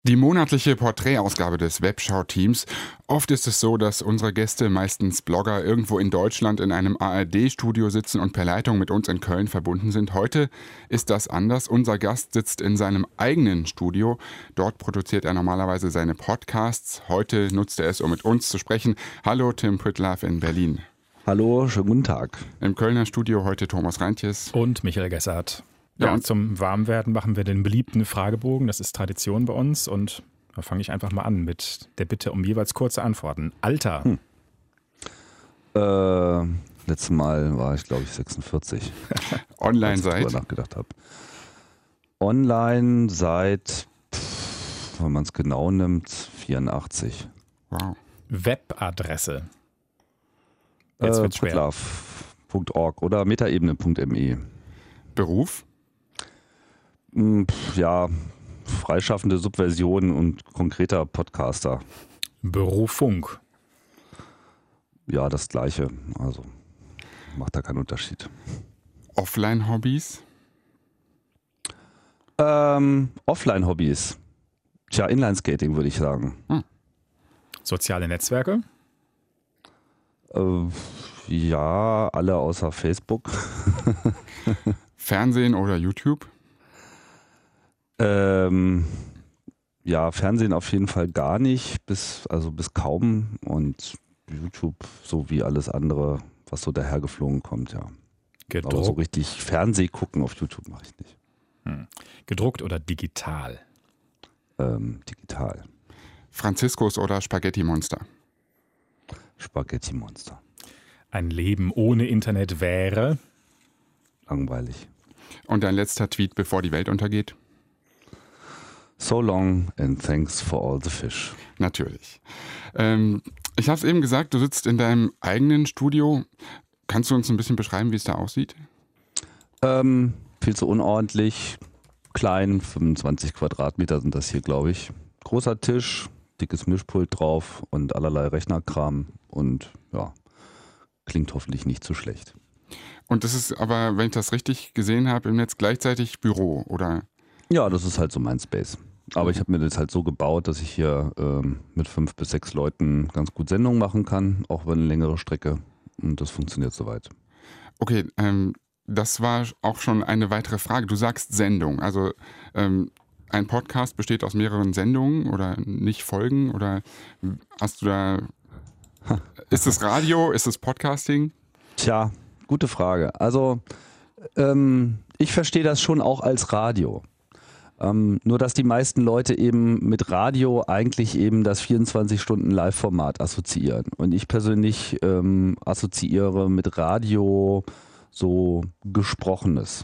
Die monatliche Porträtausgabe des Webschau-Teams. Oft ist es so, dass unsere Gäste, meistens Blogger, irgendwo in Deutschland in einem ARD-Studio sitzen und per Leitung mit uns in Köln verbunden sind. Heute ist das anders. Unser Gast sitzt in seinem eigenen Studio. Dort produziert er normalerweise seine Podcasts. Heute nutzt er es, um mit uns zu sprechen. Hallo, Tim Pritlove in Berlin. Hallo, schönen guten Tag. Im Kölner Studio heute Thomas Reintjes. Und Michael Gessert. Ja, und zum Warmwerden machen wir den beliebten Fragebogen. Das ist Tradition bei uns. Und da fange ich einfach mal an mit der Bitte um jeweils kurze Antworten. Alter. Letztes Mal war ich, glaube ich, 46. Online als ich seit? drüber nachgedacht habe. Online seit, wenn man es genau nimmt, 84. Wow. Webadresse. Jetzt wird's schwer. Pritlove.org oder metaebene.me. Beruf? Ja, freischaffende Subversion und konkreter Podcaster. Berufung. Ja, das Gleiche. Also macht da keinen Unterschied. Offline-Hobbys? Offline-Hobbys. Tja, Inlineskating würde ich sagen. Soziale Netzwerke. Ja, alle außer Facebook. Fernsehen oder YouTube? Ja, Fernsehen auf jeden Fall gar nicht, bis kaum, und YouTube so wie alles andere, was so dahergeflogen kommt, ja. Aber so richtig Fernseh gucken auf YouTube mache ich nicht. Gedruckt oder digital? Digital. Franziskus oder Spaghetti-Monster? Spaghetti-Monster. Ein Leben ohne Internet wäre? Langweilig. Und dein letzter Tweet, bevor die Welt untergeht? So long and thanks for all the fish. Natürlich. Ich habe es eben gesagt, du sitzt in deinem eigenen Studio. Kannst du uns ein bisschen beschreiben, wie es da aussieht? Viel zu unordentlich. Klein, 25 Quadratmeter sind das hier, glaube ich. Großer Tisch, dickes Mischpult drauf und allerlei Rechnerkram. Und ja, klingt hoffentlich nicht zu schlecht. Und das ist aber, wenn ich das richtig gesehen habe, im Netz gleichzeitig Büro, oder? Ja, das ist halt so mein Space. Aber ich habe mir das halt so gebaut, dass ich hier mit 5 bis 6 Leuten ganz gut Sendungen machen kann, auch über eine längere Strecke. Und das funktioniert soweit. Okay, das war auch schon eine weitere Frage. Du sagst Sendung, also ein Podcast besteht aus mehreren Sendungen oder nicht Folgen, oder hast du da, ist es Radio, ist es Podcasting? Tja, gute Frage. Also ich verstehe das schon auch als Radio. Nur dass die meisten Leute eben mit Radio eigentlich eben das 24-Stunden-Live-Format assoziieren. Und ich persönlich assoziiere mit Radio so Gesprochenes.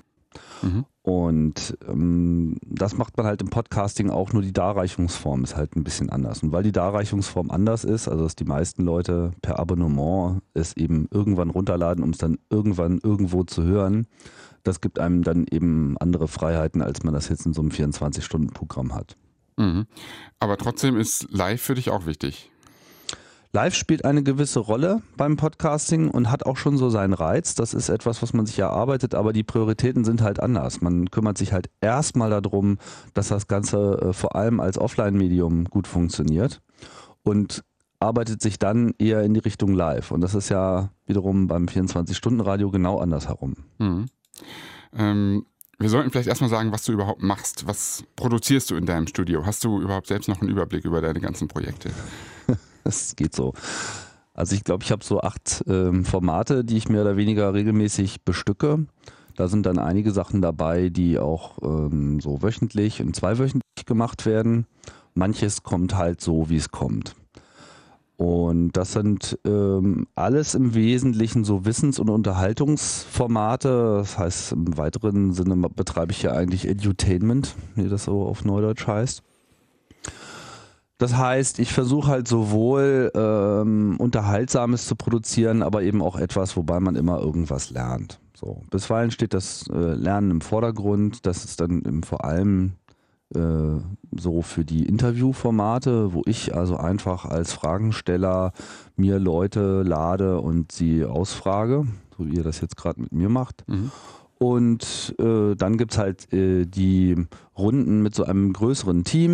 Und das macht man halt im Podcasting auch, nur die Darreichungsform ist halt ein bisschen anders. Und weil die Darreichungsform anders ist, also dass die meisten Leute per Abonnement es eben irgendwann runterladen, um es dann irgendwann irgendwo zu hören, das gibt einem dann eben andere Freiheiten, als man das jetzt in so einem 24-Stunden-Programm hat. Aber trotzdem ist live für dich auch wichtig. Live spielt eine gewisse Rolle beim Podcasting und hat auch schon so seinen Reiz. Das ist etwas, was man sich erarbeitet, aber die Prioritäten sind halt anders. Man kümmert sich halt erstmal darum, dass das Ganze vor allem als Offline-Medium gut funktioniert und arbeitet sich dann eher in die Richtung Live. Und das ist ja wiederum beim 24-Stunden-Radio genau andersherum. Wir sollten vielleicht erstmal sagen, was du überhaupt machst. Was produzierst du in deinem Studio? Hast du überhaupt selbst noch einen Überblick über deine ganzen Projekte? Das geht so. Also ich glaube, ich habe so 8 Formate, die ich mehr oder weniger regelmäßig bestücke. Da sind dann einige Sachen dabei, die auch so wöchentlich und zweiwöchentlich gemacht werden. Manches kommt halt so, wie es kommt. Und das sind alles im Wesentlichen so Wissens- und Unterhaltungsformate. Das heißt, im weiteren Sinne betreibe ich ja eigentlich Edutainment, wie das so auf Neudeutsch heißt. Das heißt, ich versuche halt sowohl Unterhaltsames zu produzieren, aber eben auch etwas, wobei man immer irgendwas lernt. So, bisweilen steht das Lernen im Vordergrund. Das ist dann eben vor allem so für die Interviewformate, wo ich also einfach als Fragensteller mir Leute lade und sie ausfrage, so wie ihr das jetzt gerade mit mir macht. Und dann gibt es halt die Runden mit so einem größeren Team,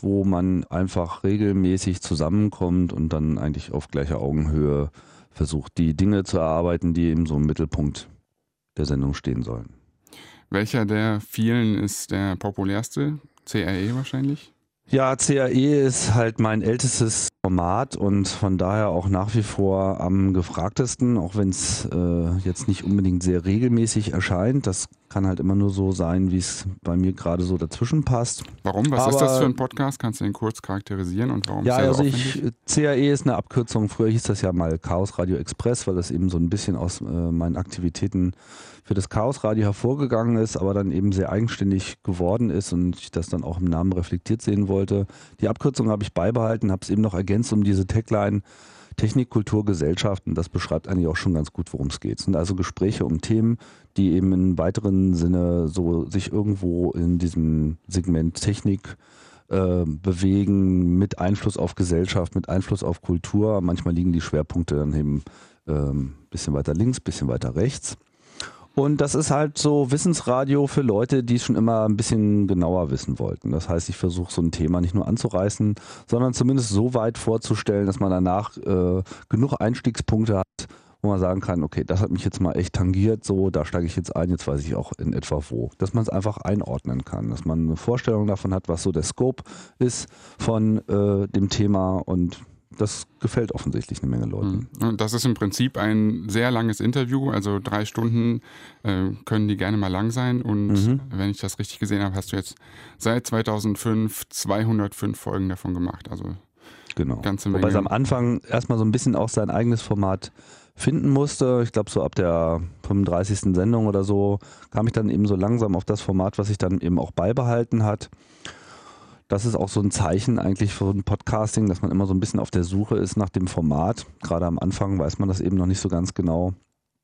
wo man einfach regelmäßig zusammenkommt und dann eigentlich auf gleicher Augenhöhe versucht, die Dinge zu erarbeiten, die eben so im Mittelpunkt der Sendung stehen sollen. Welcher der vielen ist der populärste? CRE wahrscheinlich? Ja, CRE ist halt mein ältestes Format und von daher auch nach wie vor am gefragtesten, auch wenn es jetzt nicht unbedingt sehr regelmäßig erscheint. Das kann halt immer nur so sein, wie es bei mir gerade so dazwischen passt. Warum? Was ist das für ein Podcast? Kannst du den kurz charakterisieren und warum? Ja, also CRE ist eine Abkürzung. Früher hieß das ja mal Chaos Radio Express, weil das eben so ein bisschen aus meinen Aktivitäten für das Chaos Radio hervorgegangen ist, aber dann eben sehr eigenständig geworden ist und ich das dann auch im Namen reflektiert sehen wollte. Die Abkürzung habe ich beibehalten, habe es eben noch ergänzt um diese Tagline Technik, Kultur, Gesellschaft und das beschreibt eigentlich auch schon ganz gut, worum es geht. Es sind also Gespräche um Themen, die eben im weiteren Sinne so sich irgendwo in diesem Segment Technik bewegen, mit Einfluss auf Gesellschaft, mit Einfluss auf Kultur. Manchmal liegen die Schwerpunkte dann eben ein bisschen weiter links, ein bisschen weiter rechts. Und das ist halt so Wissensradio für Leute, die es schon immer ein bisschen genauer wissen wollten. Das heißt, ich versuche so ein Thema nicht nur anzureißen, sondern zumindest so weit vorzustellen, dass man danach genug Einstiegspunkte hat, wo man sagen kann, okay, das hat mich jetzt mal echt tangiert, so, da steige ich jetzt ein, jetzt weiß ich auch in etwa wo. Dass man es einfach einordnen kann, dass man eine Vorstellung davon hat, was so der Scope ist von dem Thema und das gefällt offensichtlich eine Menge Leuten. Das ist im Prinzip ein sehr langes Interview, also 3 Stunden können die gerne mal lang sein und wenn ich das richtig gesehen habe, hast du jetzt seit 2005 205 Folgen davon gemacht, also genau. Ganze Menge. Wobei es am Anfang erstmal so ein bisschen auch sein eigenes Format finden musste. Ich glaube so ab der 35. Sendung oder so kam ich dann eben so langsam auf das Format, was sich dann eben auch beibehalten hat. Das ist auch so ein Zeichen eigentlich für ein Podcasting, dass man immer so ein bisschen auf der Suche ist nach dem Format. Gerade am Anfang weiß man das eben noch nicht so ganz genau.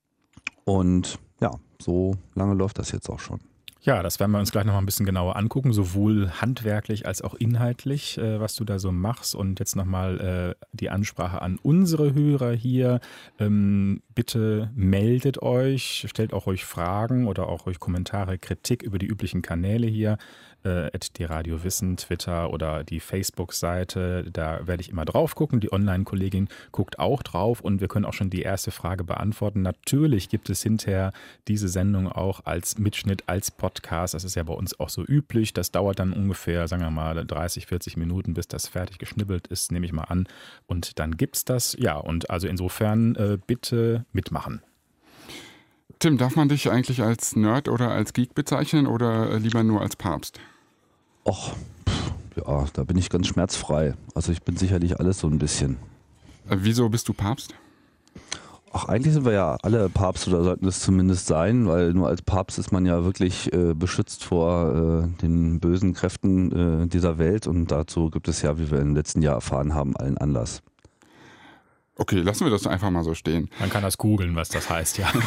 Und ja, so lange läuft das jetzt auch schon. Ja, das werden wir uns gleich noch mal ein bisschen genauer angucken, sowohl handwerklich als auch inhaltlich, was du da so machst. Und jetzt nochmal die Ansprache an unsere Hörer hier. Bitte meldet euch, stellt auch euch Fragen oder auch euch Kommentare, Kritik über die üblichen Kanäle hier. Die Radio Wissen, Twitter oder die Facebook-Seite. Da werde ich immer drauf gucken. Die Online-Kollegin guckt auch drauf und wir können auch schon die erste Frage beantworten. Natürlich gibt es hinterher diese Sendung auch als Mitschnitt, als Podcast. Das ist ja bei uns auch so üblich. Das dauert dann ungefähr, sagen wir mal, 30, 40 Minuten, bis das fertig geschnibbelt ist, nehme ich mal an. Und dann gibt's das. Ja, und also insofern bitte mitmachen. Tim, darf man dich eigentlich als Nerd oder als Geek bezeichnen oder lieber nur als Papst? Och, ja, da bin ich ganz schmerzfrei. Also ich bin sicherlich alles so ein bisschen. Wieso bist du Papst? Ach, eigentlich sind wir ja alle Papst oder sollten es zumindest sein, weil nur als Papst ist man ja wirklich beschützt vor den bösen Kräften dieser Welt und dazu gibt es ja, wie wir im letzten Jahr erfahren haben, allen Anlass. Okay, lassen wir das einfach mal so stehen. Man kann das googeln, was das heißt, ja.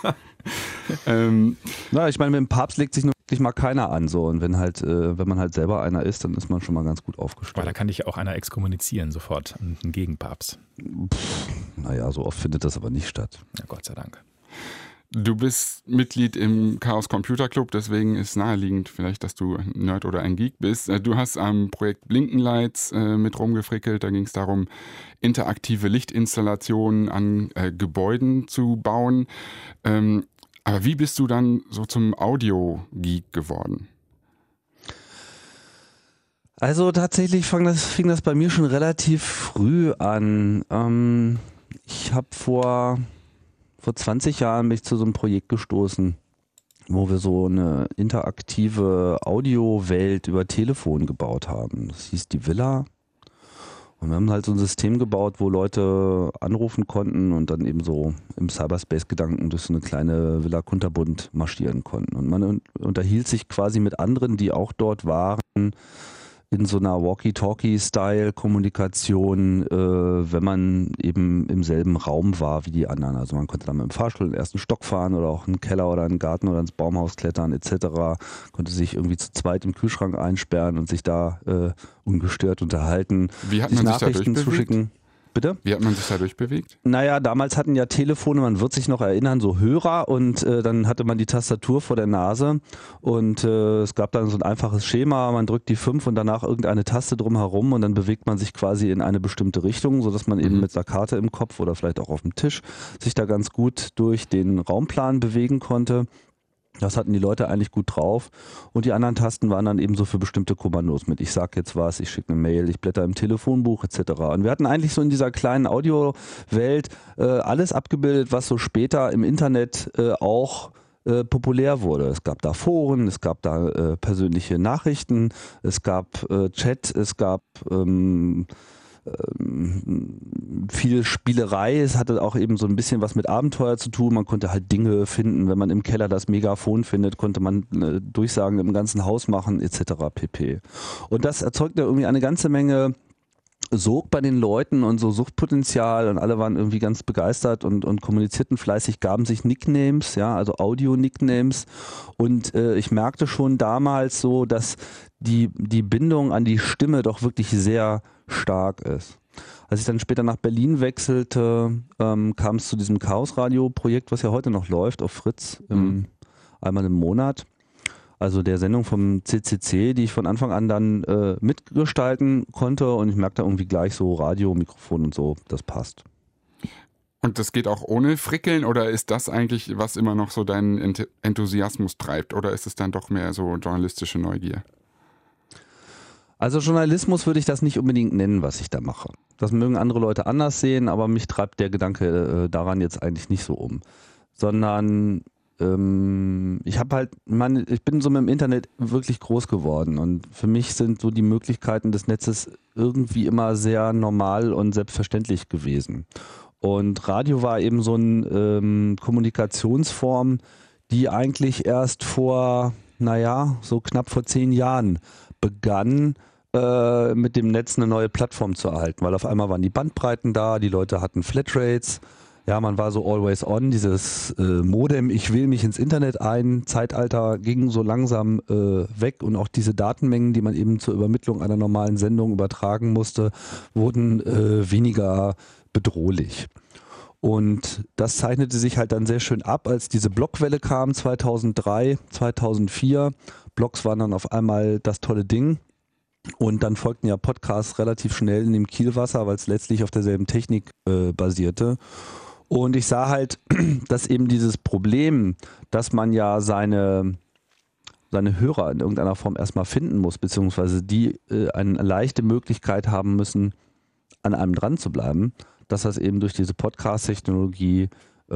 Na, ich meine, mit dem Papst legt sich wirklich mal keiner an, so. Und wenn man halt selber einer ist, dann ist man schon mal ganz gut aufgestellt. Weil da kann dich ja auch einer exkommunizieren sofort, ein Gegenpapst. Naja, so oft findet das aber nicht statt. Ja, Gott sei Dank. Du bist Mitglied im Chaos Computer Club, deswegen ist naheliegend vielleicht, dass du ein Nerd oder ein Geek bist. Du hast am Projekt Blinkenlights mit rumgefrickelt. Da ging es darum, interaktive Lichtinstallationen an Gebäuden zu bauen. Aber wie bist du dann so zum Audio-Geek geworden? Also tatsächlich fing das bei mir schon relativ früh an. Ich habe vor 20 Jahren bin ich zu so einem Projekt gestoßen, wo wir so eine interaktive Audiowelt über Telefon gebaut haben. Das hieß die Villa. Und wir haben halt so ein System gebaut, wo Leute anrufen konnten und dann eben so im Cyberspace-Gedanken durch so eine kleine Villa Kunterbunt marschieren konnten. Und man unterhielt sich quasi mit anderen, die auch dort waren, in so einer Walkie-Talkie-Style-Kommunikation, wenn man eben im selben Raum war wie die anderen. Also man konnte dann mit dem Fahrstuhl in den ersten Stock fahren oder auch in den Keller oder in den Garten oder ins Baumhaus klettern etc. Konnte sich irgendwie zu zweit im Kühlschrank einsperren und sich da ungestört unterhalten. Wie hat man sich da durchbewegt? Zuschicken. Bitte? Wie hat man sich dadurch bewegt? Naja, damals hatten ja Telefone, man wird sich noch erinnern, so Hörer und dann hatte man die Tastatur vor der Nase und es gab dann so ein einfaches Schema, man drückt die 5 und danach irgendeine Taste drumherum und dann bewegt man sich quasi in eine bestimmte Richtung, sodass man eben mit einer Karte im Kopf oder vielleicht auch auf dem Tisch sich da ganz gut durch den Raumplan bewegen konnte. Das hatten die Leute eigentlich gut drauf und die anderen Tasten waren dann eben so für bestimmte Kommandos mit. Ich sag jetzt was, ich schicke eine Mail, ich blätter im Telefonbuch etc. Und wir hatten eigentlich so in dieser kleinen Audiowelt alles abgebildet, was so später im Internet auch populär wurde. Es gab da Foren, es gab da persönliche Nachrichten, es gab Chat, es gab viel Spielerei, es hatte auch eben so ein bisschen was mit Abenteuer zu tun, man konnte halt Dinge finden, wenn man im Keller das Megafon findet, konnte man Durchsagen im ganzen Haus machen etc. pp. Und das erzeugte irgendwie eine ganze Menge Sog bei den Leuten und so Suchtpotenzial und alle waren irgendwie ganz begeistert und kommunizierten fleißig, gaben sich Nicknames, ja, also Audio-Nicknames und ich merkte schon damals so, dass die Bindung an die Stimme doch wirklich sehr stark ist. Als ich dann später nach Berlin wechselte, kam es zu diesem Chaos-Radio-Projekt, was ja heute noch läuft auf Fritz, einmal im Monat. Also der Sendung vom CCC, die ich von Anfang an dann mitgestalten konnte und ich merkte irgendwie gleich so Radio, Mikrofon und so, das passt. Und das geht auch ohne Frickeln oder ist das eigentlich, was immer noch so deinen Enthusiasmus treibt oder ist es dann doch mehr so journalistische Neugier? Also Journalismus würde ich das nicht unbedingt nennen, was ich da mache. Das mögen andere Leute anders sehen, aber mich treibt der Gedanke daran jetzt eigentlich nicht so um. Sondern ich bin so mit dem Internet wirklich groß geworden und für mich sind so die Möglichkeiten des Netzes irgendwie immer sehr normal und selbstverständlich gewesen. Und Radio war eben so eine Kommunikationsform, die eigentlich erst vor, so knapp vor 10 Jahren begann, mit dem Netz eine neue Plattform zu erhalten, weil auf einmal waren die Bandbreiten da, die Leute hatten Flatrates, ja, man war so always on, dieses Modem, ich wähle mich ins Internet ein, Zeitalter ging so langsam weg und auch diese Datenmengen, die man eben zur Übermittlung einer normalen Sendung übertragen musste, wurden weniger bedrohlich. Und das zeichnete sich halt dann sehr schön ab, als diese Blogwelle kam 2003, 2004. Blogs waren dann auf einmal das tolle Ding. Und dann folgten ja Podcasts relativ schnell in dem Kielwasser, weil es letztlich auf derselben Technik basierte. Und ich sah halt, dass eben dieses Problem, dass man ja seine Hörer in irgendeiner Form erstmal finden muss, beziehungsweise die eine leichte Möglichkeit haben müssen, an einem dran zu bleiben, dass das eben durch diese Podcast-Technologie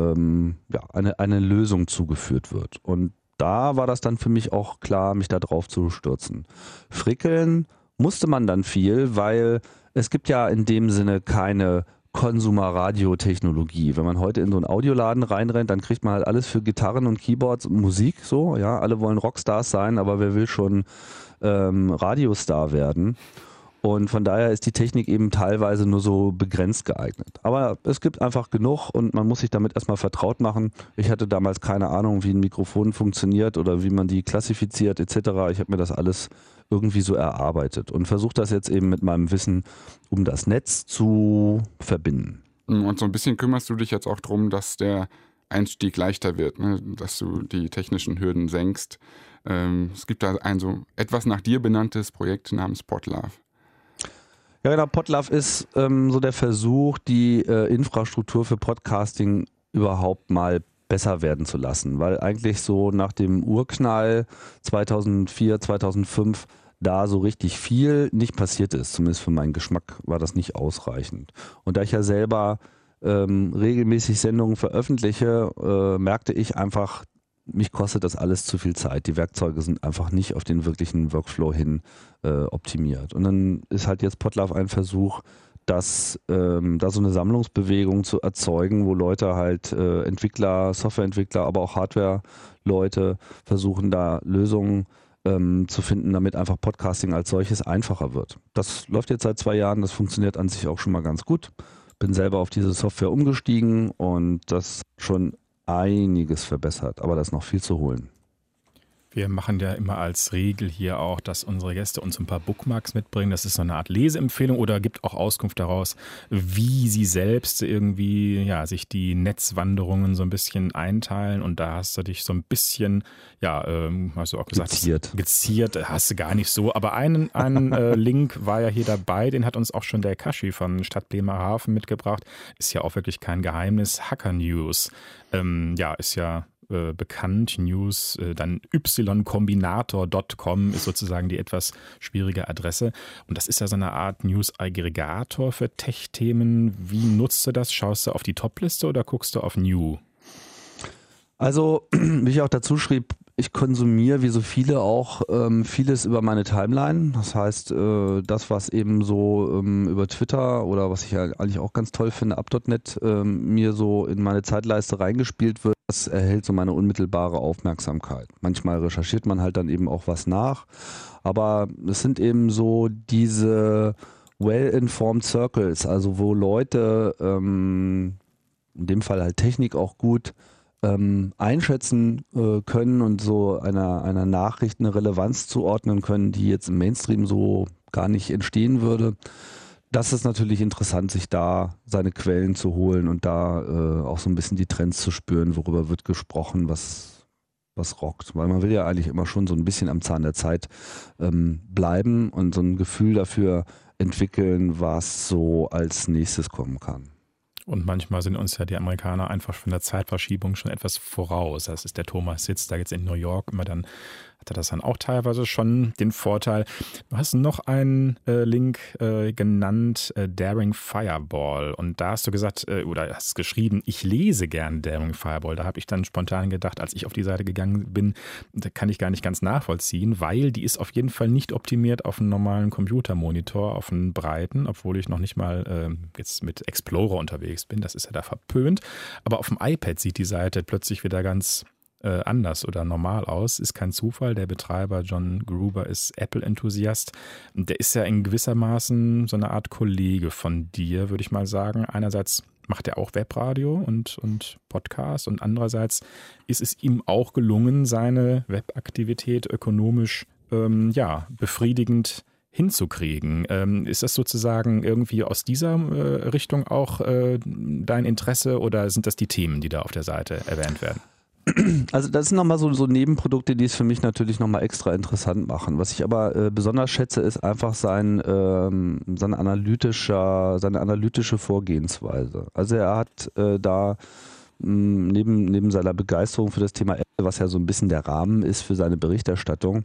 eine Lösung zugeführt wird. Und da war das dann für mich auch klar, mich da drauf zu stürzen. Frickeln musste man dann viel, weil es gibt ja in dem Sinne keine Konsumer-Radio-Technologie. Wenn man heute in so einen Audioladen reinrennt, dann kriegt man halt alles für Gitarren und Keyboards und Musik so. Ja, alle wollen Rockstars sein, aber wer will schon Radiostar werden? Und von daher ist die Technik eben teilweise nur so begrenzt geeignet. Aber es gibt einfach genug und man muss sich damit erstmal vertraut machen. Ich hatte damals keine Ahnung, wie ein Mikrofon funktioniert oder wie man die klassifiziert etc. Ich habe mir das alles irgendwie so erarbeitet und versuche das jetzt eben mit meinem Wissen um das Netz zu verbinden. Und so ein bisschen kümmerst du dich jetzt auch darum, dass der Einstieg leichter wird, ne? Dass du die technischen Hürden senkst. Es gibt da ein so etwas nach dir benanntes Projekt namens Podlove. Ja, genau. Podlove ist so der Versuch, die Infrastruktur für Podcasting überhaupt mal besser werden zu lassen, weil eigentlich so nach dem Urknall 2004, 2005 da so richtig viel nicht passiert ist. Zumindest für meinen Geschmack war das nicht ausreichend. Und da ich ja selber regelmäßig Sendungen veröffentliche, merkte ich einfach, mich kostet das alles zu viel Zeit. Die Werkzeuge sind einfach nicht auf den wirklichen Workflow hin optimiert. Und dann ist halt jetzt Podlove ein Versuch, da so eine Sammlungsbewegung zu erzeugen, wo Leute halt Entwickler, Softwareentwickler, aber auch Hardware-Leute versuchen da Lösungen zu finden, damit einfach Podcasting als solches einfacher wird. Das läuft jetzt seit 2 Jahren, das funktioniert an sich auch schon mal ganz gut. Bin selber auf diese Software umgestiegen und das schon einiges verbessert, aber da ist noch viel zu holen. Wir machen ja immer als Regel hier auch, dass unsere Gäste uns ein paar Bookmarks mitbringen. Das ist so eine Art Leseempfehlung oder gibt auch Auskunft daraus, wie sie selbst irgendwie sich die Netzwanderungen so ein bisschen einteilen. Und da hast du dich so ein bisschen, hast du auch gesagt, geziert, hast du gar nicht so. Aber einen Link war ja hier dabei, den hat uns auch schon der Kashi von Stadt Bremerhaven mitgebracht. Ist ja auch wirklich kein Geheimnis. Hacker News, ist ja bekannt, News, dann ykombinator.com ist sozusagen die etwas schwierige Adresse. Und das ist ja so eine Art News-Aggregator für Tech-Themen. Wie nutzt du das? Schaust du auf die Top-Liste oder guckst du auf New? Also, wie ich auch dazu schrieb, ich konsumiere wie so viele auch vieles über meine Timeline. Das heißt, das, was eben so über Twitter oder was ich ja eigentlich auch ganz toll finde, up.net, mir so in meine Zeitleiste reingespielt wird, das erhält so meine unmittelbare Aufmerksamkeit. Manchmal recherchiert man halt dann eben auch was nach, aber es sind eben so diese well-informed Circles, also wo Leute, in dem Fall halt Technik auch gut einschätzen können und so einer Nachricht eine Relevanz zuordnen können, die jetzt im Mainstream so gar nicht entstehen würde. Das ist natürlich interessant, sich da seine Quellen zu holen und da auch so ein bisschen die Trends zu spüren, worüber wird gesprochen, was rockt. Weil man will ja eigentlich immer schon so ein bisschen am Zahn der Zeit bleiben und so ein Gefühl dafür entwickeln, was so als nächstes kommen kann. Und manchmal sind uns ja die Amerikaner einfach von der Zeitverschiebung schon etwas voraus. Das ist der Thomas Sitz, da jetzt in New York immer dann hat er das dann auch teilweise schon den Vorteil. Du hast noch einen Link genannt, Daring Fireball. Und da hast du gesagt, oder hast geschrieben, ich lese gern Daring Fireball. Da habe ich dann spontan gedacht, als ich auf die Seite gegangen bin, da kann ich gar nicht ganz nachvollziehen, weil die ist auf jeden Fall nicht optimiert auf einen normalen Computermonitor, auf einen breiten, obwohl ich noch nicht mal jetzt mit Explorer unterwegs bin. Das ist ja da verpönt. Aber auf dem iPad sieht die Seite plötzlich wieder ganz anders oder normal aus. Ist kein Zufall. Der Betreiber John Gruber ist Apple-Enthusiast. Der ist ja in gewissermaßen so eine Art Kollege von dir, würde ich mal sagen. Einerseits macht er auch Webradio und Podcast und andererseits ist es ihm auch gelungen, seine Webaktivität ökonomisch befriedigend hinzukriegen. Ist das sozusagen irgendwie aus dieser Richtung auch dein Interesse oder sind das die Themen, die da auf der Seite erwähnt werden? Also das sind nochmal so Nebenprodukte, die es für mich natürlich nochmal extra interessant machen. Was ich aber besonders schätze, ist einfach seine analytische Vorgehensweise. Also er hat da neben seiner Begeisterung für das Thema Apple, was ja so ein bisschen der Rahmen ist für seine Berichterstattung,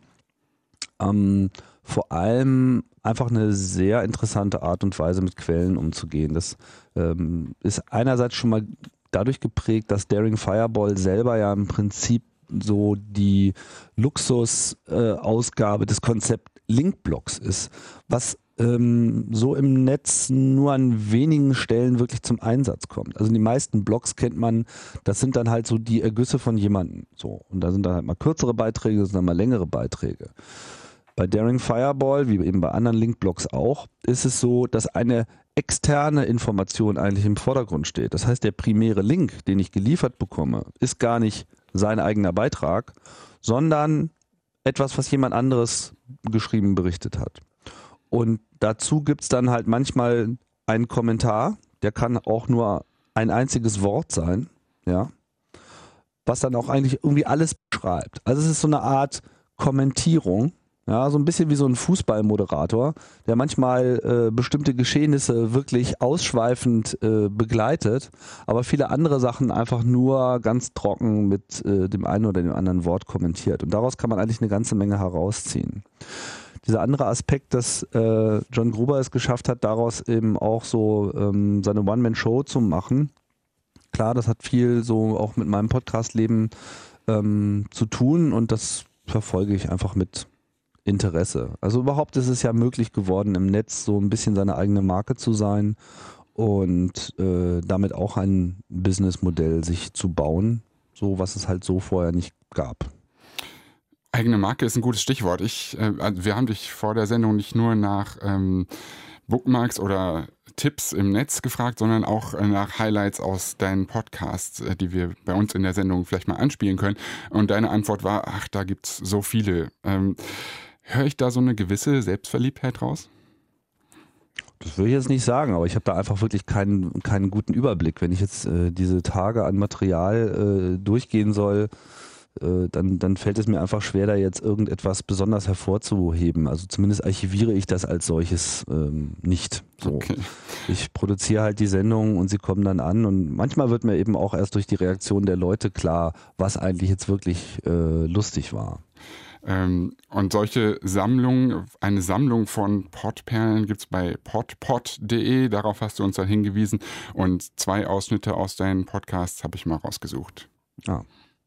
vor allem einfach eine sehr interessante Art und Weise mit Quellen umzugehen. Das ist einerseits schon mal dadurch geprägt, dass Daring Fireball selber ja im Prinzip so die Luxusausgabe des Konzept Linkblocks ist, was so im Netz nur an wenigen Stellen wirklich zum Einsatz kommt. Also die meisten Blogs kennt man, das sind dann halt so die Ergüsse von jemandem. So. Und da sind dann halt mal kürzere Beiträge, das sind dann mal längere Beiträge. Bei Daring Fireball, wie eben bei anderen Linkblogs auch, ist es so, dass eine externe Information eigentlich im Vordergrund steht. Das heißt, der primäre Link, den ich geliefert bekomme, ist gar nicht sein eigener Beitrag, sondern etwas, was jemand anderes geschrieben berichtet hat. Und dazu gibt es dann halt manchmal einen Kommentar, der kann auch nur ein einziges Wort sein, ja, was dann auch eigentlich irgendwie alles beschreibt. Also es ist so eine Art Kommentierung. Ja, so ein bisschen wie so ein Fußballmoderator, der manchmal bestimmte Geschehnisse wirklich ausschweifend begleitet, aber viele andere Sachen einfach nur ganz trocken mit dem einen oder dem anderen Wort kommentiert. Und daraus kann man eigentlich eine ganze Menge herausziehen. Dieser andere Aspekt, dass John Gruber es geschafft hat, daraus eben auch so seine One-Man-Show zu machen. Klar, das hat viel so auch mit meinem Podcast-Leben zu tun und das verfolge ich einfach mit Interesse. Also überhaupt ist es ja möglich geworden, im Netz so ein bisschen seine eigene Marke zu sein und damit auch ein Businessmodell sich zu bauen, so was es halt so vorher nicht gab. Eigene Marke ist ein gutes Stichwort. Wir haben dich vor der Sendung nicht nur nach Bookmarks oder Tipps im Netz gefragt, sondern auch nach Highlights aus deinen Podcasts, die wir bei uns in der Sendung vielleicht mal anspielen können. Und deine Antwort war, ach, da gibt's so viele. Höre ich da so eine gewisse Selbstverliebtheit raus? Das will ich jetzt nicht sagen, aber ich habe da einfach wirklich keinen guten Überblick. Wenn ich jetzt diese Tage an Material durchgehen soll, dann fällt es mir einfach schwer, da jetzt irgendetwas besonders hervorzuheben. Also zumindest archiviere ich das als solches nicht. So. Okay. Ich produziere halt die Sendungen und sie kommen dann an und manchmal wird mir eben auch erst durch die Reaktion der Leute klar, was eigentlich jetzt wirklich lustig war. Und solche Sammlungen, eine Sammlung von Podperlen gibt es bei podpod.de, darauf hast du uns dann hingewiesen und 2 Ausschnitte aus deinen Podcasts habe ich mal rausgesucht. Ah.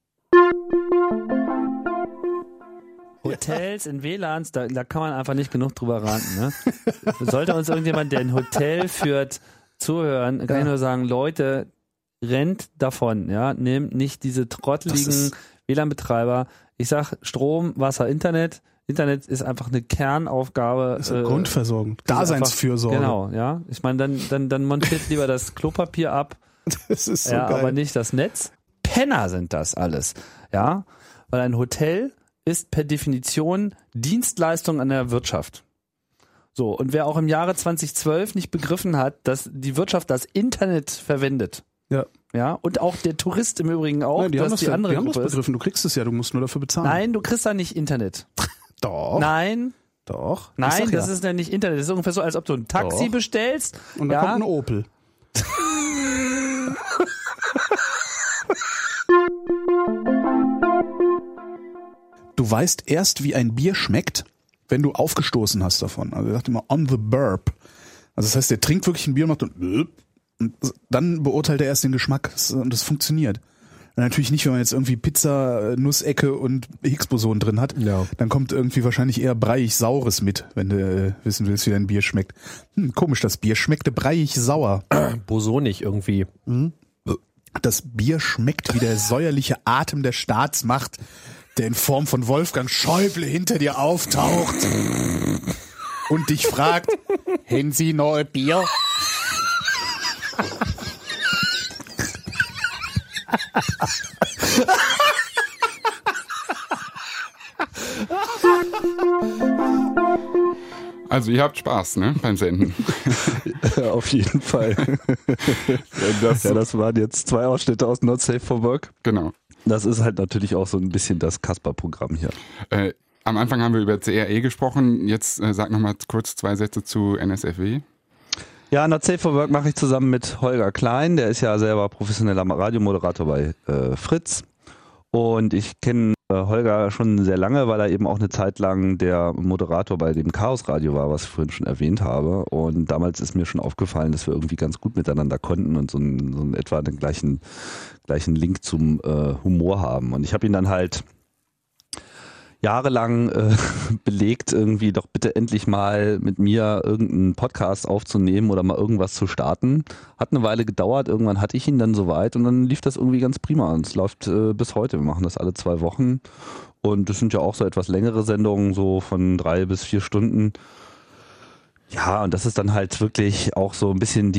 Hotels in WLANs, da kann man einfach nicht genug drüber ranten. Ne? Sollte uns irgendjemand, der ein Hotel führt, zuhören, kann ich nur sagen, Leute, rennt davon. Ja? Nehmt nicht diese trotteligen WLAN-Betreiber. Ich sag Strom, Wasser, Internet. Internet ist einfach eine Kernaufgabe. Das ist Grundversorgung, Daseinsfürsorge. Genau, ja. Ich meine, dann montiert lieber das Klopapier ab. Das ist so ja, geil. aber nicht das Netz. Penner sind das alles. Ja, weil ein Hotel ist per Definition Dienstleistung an der Wirtschaft. So, und wer auch im Jahre 2012 nicht begriffen hat, dass die Wirtschaft das Internet verwendet. Ja, und auch der Tourist im Übrigen auch. Nein, die haben das Gruppe begriffen. Du kriegst es ja, du musst nur dafür bezahlen. Nein, du kriegst da nicht Internet. Doch. Nein. Doch. Nein, das ist ja nicht Internet. Das ist ungefähr so, als ob du ein Taxi bestellst. Und da kommt ein Opel. Du weißt erst, wie ein Bier schmeckt, wenn du aufgestoßen hast davon. Also er sagt immer on the burp. Also das heißt, der trinkt wirklich ein Bier und macht und dann beurteilt er erst den Geschmack und das funktioniert. Und natürlich nicht, wenn man jetzt irgendwie Pizza, Nussecke und Higgs-Boson drin hat. Ja. Dann kommt irgendwie wahrscheinlich eher breiig-saures mit, wenn du wissen willst, wie dein Bier schmeckt. Komisch, das Bier schmeckte breiig-sauer. Bosonig irgendwie. Das Bier schmeckt wie der säuerliche Atem der Staatsmacht, der in Form von Wolfgang Schäuble hinter dir auftaucht und dich fragt, haben Sie noch ein Bier? Also ihr habt Spaß, ne, beim Senden. Auf jeden Fall. Das waren jetzt 2 Ausschnitte aus Not Safe for Work. Genau. Das ist halt natürlich auch so ein bisschen das Kasper-Programm hier. Am Anfang haben wir über CRE gesprochen. Jetzt sag noch mal kurz 2 Sätze zu NSFW. Ja, Not Safe for Work mache ich zusammen mit Holger Klein. Der ist ja selber professioneller Radiomoderator bei Fritz. Und ich kenne Holger schon sehr lange, weil er eben auch eine Zeit lang der Moderator bei dem Chaos Radio war, was ich vorhin schon erwähnt habe. Und damals ist mir schon aufgefallen, dass wir irgendwie ganz gut miteinander konnten und so etwa den gleichen Link zum Humor haben. Und ich habe ihn dann halt jahrelang belegt, irgendwie doch bitte endlich mal mit mir irgendeinen Podcast aufzunehmen oder mal irgendwas zu starten. Hat eine Weile gedauert, irgendwann hatte ich ihn dann soweit und dann lief das irgendwie ganz prima und es läuft bis heute. Wir machen das alle 2 Wochen und das sind ja auch so etwas längere Sendungen, so von 3 bis 4 Stunden. Ja, und das ist dann halt wirklich auch so ein bisschen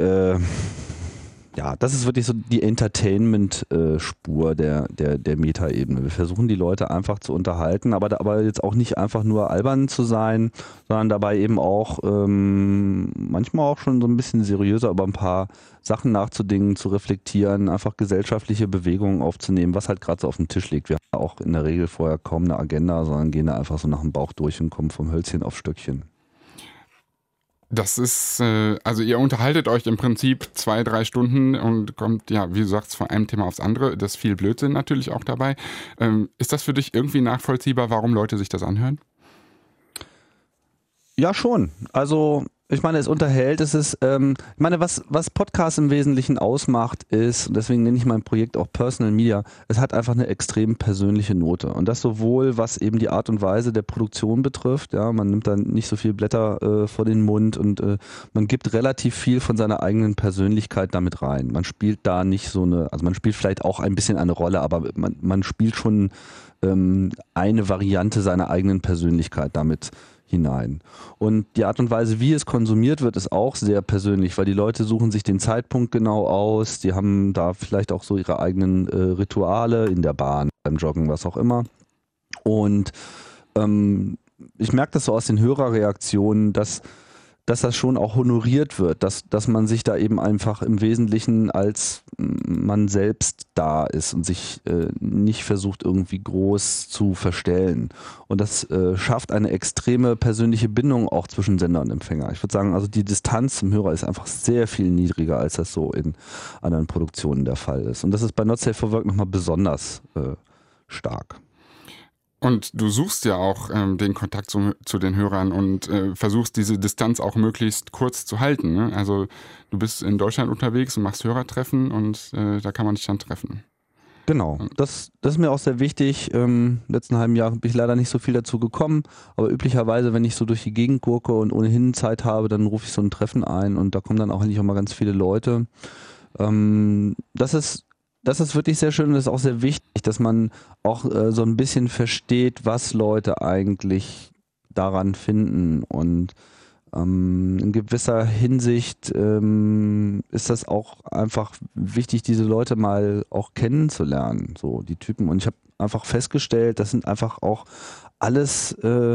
das ist wirklich so die Entertainment-Spur der Meta-Ebene. Wir versuchen die Leute einfach zu unterhalten, aber jetzt auch nicht einfach nur albern zu sein, sondern dabei eben auch manchmal auch schon so ein bisschen seriöser über ein paar Sachen nachzudenken, zu reflektieren, einfach gesellschaftliche Bewegungen aufzunehmen, was halt gerade so auf dem Tisch liegt. Wir haben auch in der Regel vorher kaum eine Agenda, sondern gehen da einfach so nach dem Bauch durch und kommen vom Hölzchen auf Stöckchen. Das ist, also ihr unterhaltet euch im Prinzip 2-3 Stunden und kommt, ja, wie du sagst, von einem Thema aufs andere. Das ist viel Blödsinn natürlich auch dabei. Ist das für dich irgendwie nachvollziehbar, warum Leute sich das anhören? Ja, schon. Also ich meine, es unterhält, was Podcast im Wesentlichen ausmacht ist, und deswegen nenne ich mein Projekt auch Personal Media, es hat einfach eine extrem persönliche Note. Und das sowohl, was eben die Art und Weise der Produktion betrifft, ja, man nimmt dann nicht so viel Blätter vor den Mund und man gibt relativ viel von seiner eigenen Persönlichkeit damit rein. Man spielt da nicht man spielt vielleicht auch ein bisschen eine Rolle, aber man spielt schon eine Variante seiner eigenen Persönlichkeit damit hinein. Und die Art und Weise, wie es konsumiert wird, ist auch sehr persönlich, weil die Leute suchen sich den Zeitpunkt genau aus, die haben da vielleicht auch so ihre eigenen Rituale in der Bahn, beim Joggen, was auch immer. Und ich merke das so aus den Hörerreaktionen, dass das schon auch honoriert wird, dass man sich da eben einfach im Wesentlichen als man selbst da ist und sich nicht versucht irgendwie groß zu verstellen. Und das schafft eine extreme persönliche Bindung auch zwischen Sender und Empfänger. Ich würde sagen, also die Distanz zum Hörer ist einfach sehr viel niedriger, als das so in anderen Produktionen der Fall ist. Und das ist bei Not Safe for Work nochmal besonders stark. Und du suchst ja auch den Kontakt zu den Hörern und versuchst diese Distanz auch möglichst kurz zu halten. Ne? Also du bist in Deutschland unterwegs und machst Hörertreffen und da kann man dich dann treffen. Genau, das ist mir auch sehr wichtig. Im letzten halben Jahr bin ich leider nicht so viel dazu gekommen, aber üblicherweise, wenn ich so durch die Gegend gurke und ohnehin Zeit habe, dann rufe ich so ein Treffen ein und da kommen dann auch eigentlich auch mal ganz viele Leute. Das ist wirklich sehr schön und das ist auch sehr wichtig, dass man auch so ein bisschen versteht, was Leute eigentlich daran finden. Und in gewisser Hinsicht ist das auch einfach wichtig, diese Leute mal auch kennenzulernen, so die Typen. Und ich habe einfach festgestellt, das sind einfach auch alles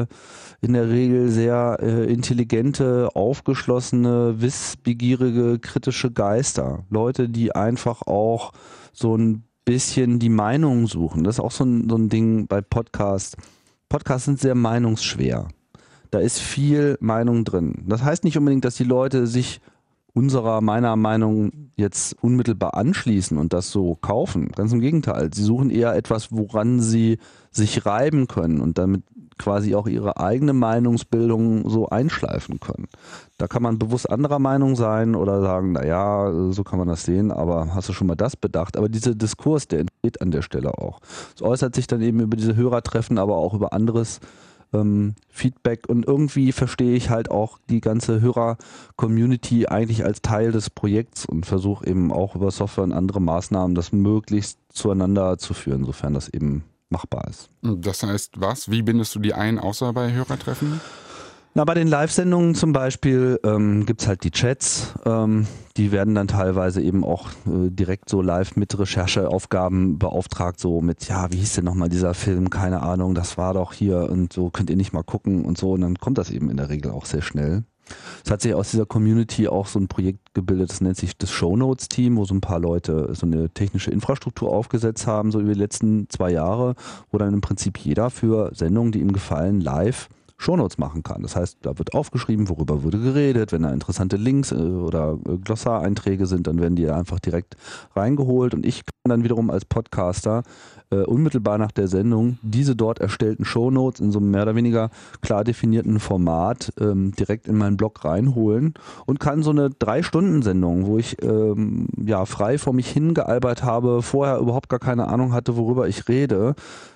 in der Regel sehr intelligente, aufgeschlossene, wissbegierige, kritische Geister. Leute, die einfach auch so ein bisschen die Meinung suchen. Das ist auch so ein Ding bei Podcasts. Podcasts sind sehr meinungsschwer. Da ist viel Meinung drin. Das heißt nicht unbedingt, dass die Leute sich meiner Meinung jetzt unmittelbar anschließen und das so kaufen. Ganz im Gegenteil. Sie suchen eher etwas, woran sie sich reiben können und damit quasi auch ihre eigene Meinungsbildung so einschleifen können. Da kann man bewusst anderer Meinung sein oder sagen, naja, so kann man das sehen, aber hast du schon mal das bedacht? Aber dieser Diskurs, der entsteht an der Stelle auch. Es äußert sich dann eben über diese Hörertreffen, aber auch über anderes Feedback und irgendwie verstehe ich halt auch die ganze Hörer-Community eigentlich als Teil des Projekts und versuche eben auch über Software und andere Maßnahmen das möglichst zueinander zu führen, sofern das eben machbar ist. Das heißt was? Wie bindest du die ein, außer bei Hörertreffen? Na, bei den Live-Sendungen zum Beispiel gibt es halt die Chats, die werden dann teilweise eben auch direkt so live mit Rechercheaufgaben beauftragt, so mit, ja, wie hieß denn nochmal dieser Film, keine Ahnung, das war doch hier und so, könnt ihr nicht mal gucken und so und dann kommt das eben in der Regel auch sehr schnell. Es hat sich aus dieser Community auch so ein Projekt gebildet, das nennt sich das Shownotes-Team, wo so ein paar Leute so eine technische Infrastruktur aufgesetzt haben, so über die letzten 2 Jahre, wo dann im Prinzip jeder für Sendungen, die ihm gefallen, live Shownotes machen kann. Das heißt, da wird aufgeschrieben, worüber wurde geredet. Wenn da interessante Links oder Glossareinträge sind, dann werden die einfach direkt reingeholt und ich kann dann wiederum als Podcaster unmittelbar nach der Sendung diese dort erstellten Shownotes in so einem mehr oder weniger klar definierten Format direkt in meinen Blog reinholen und kann so eine 3-Stunden-Sendung, wo ich frei vor mich hingealbert habe, vorher überhaupt gar keine Ahnung hatte, worüber ich rede,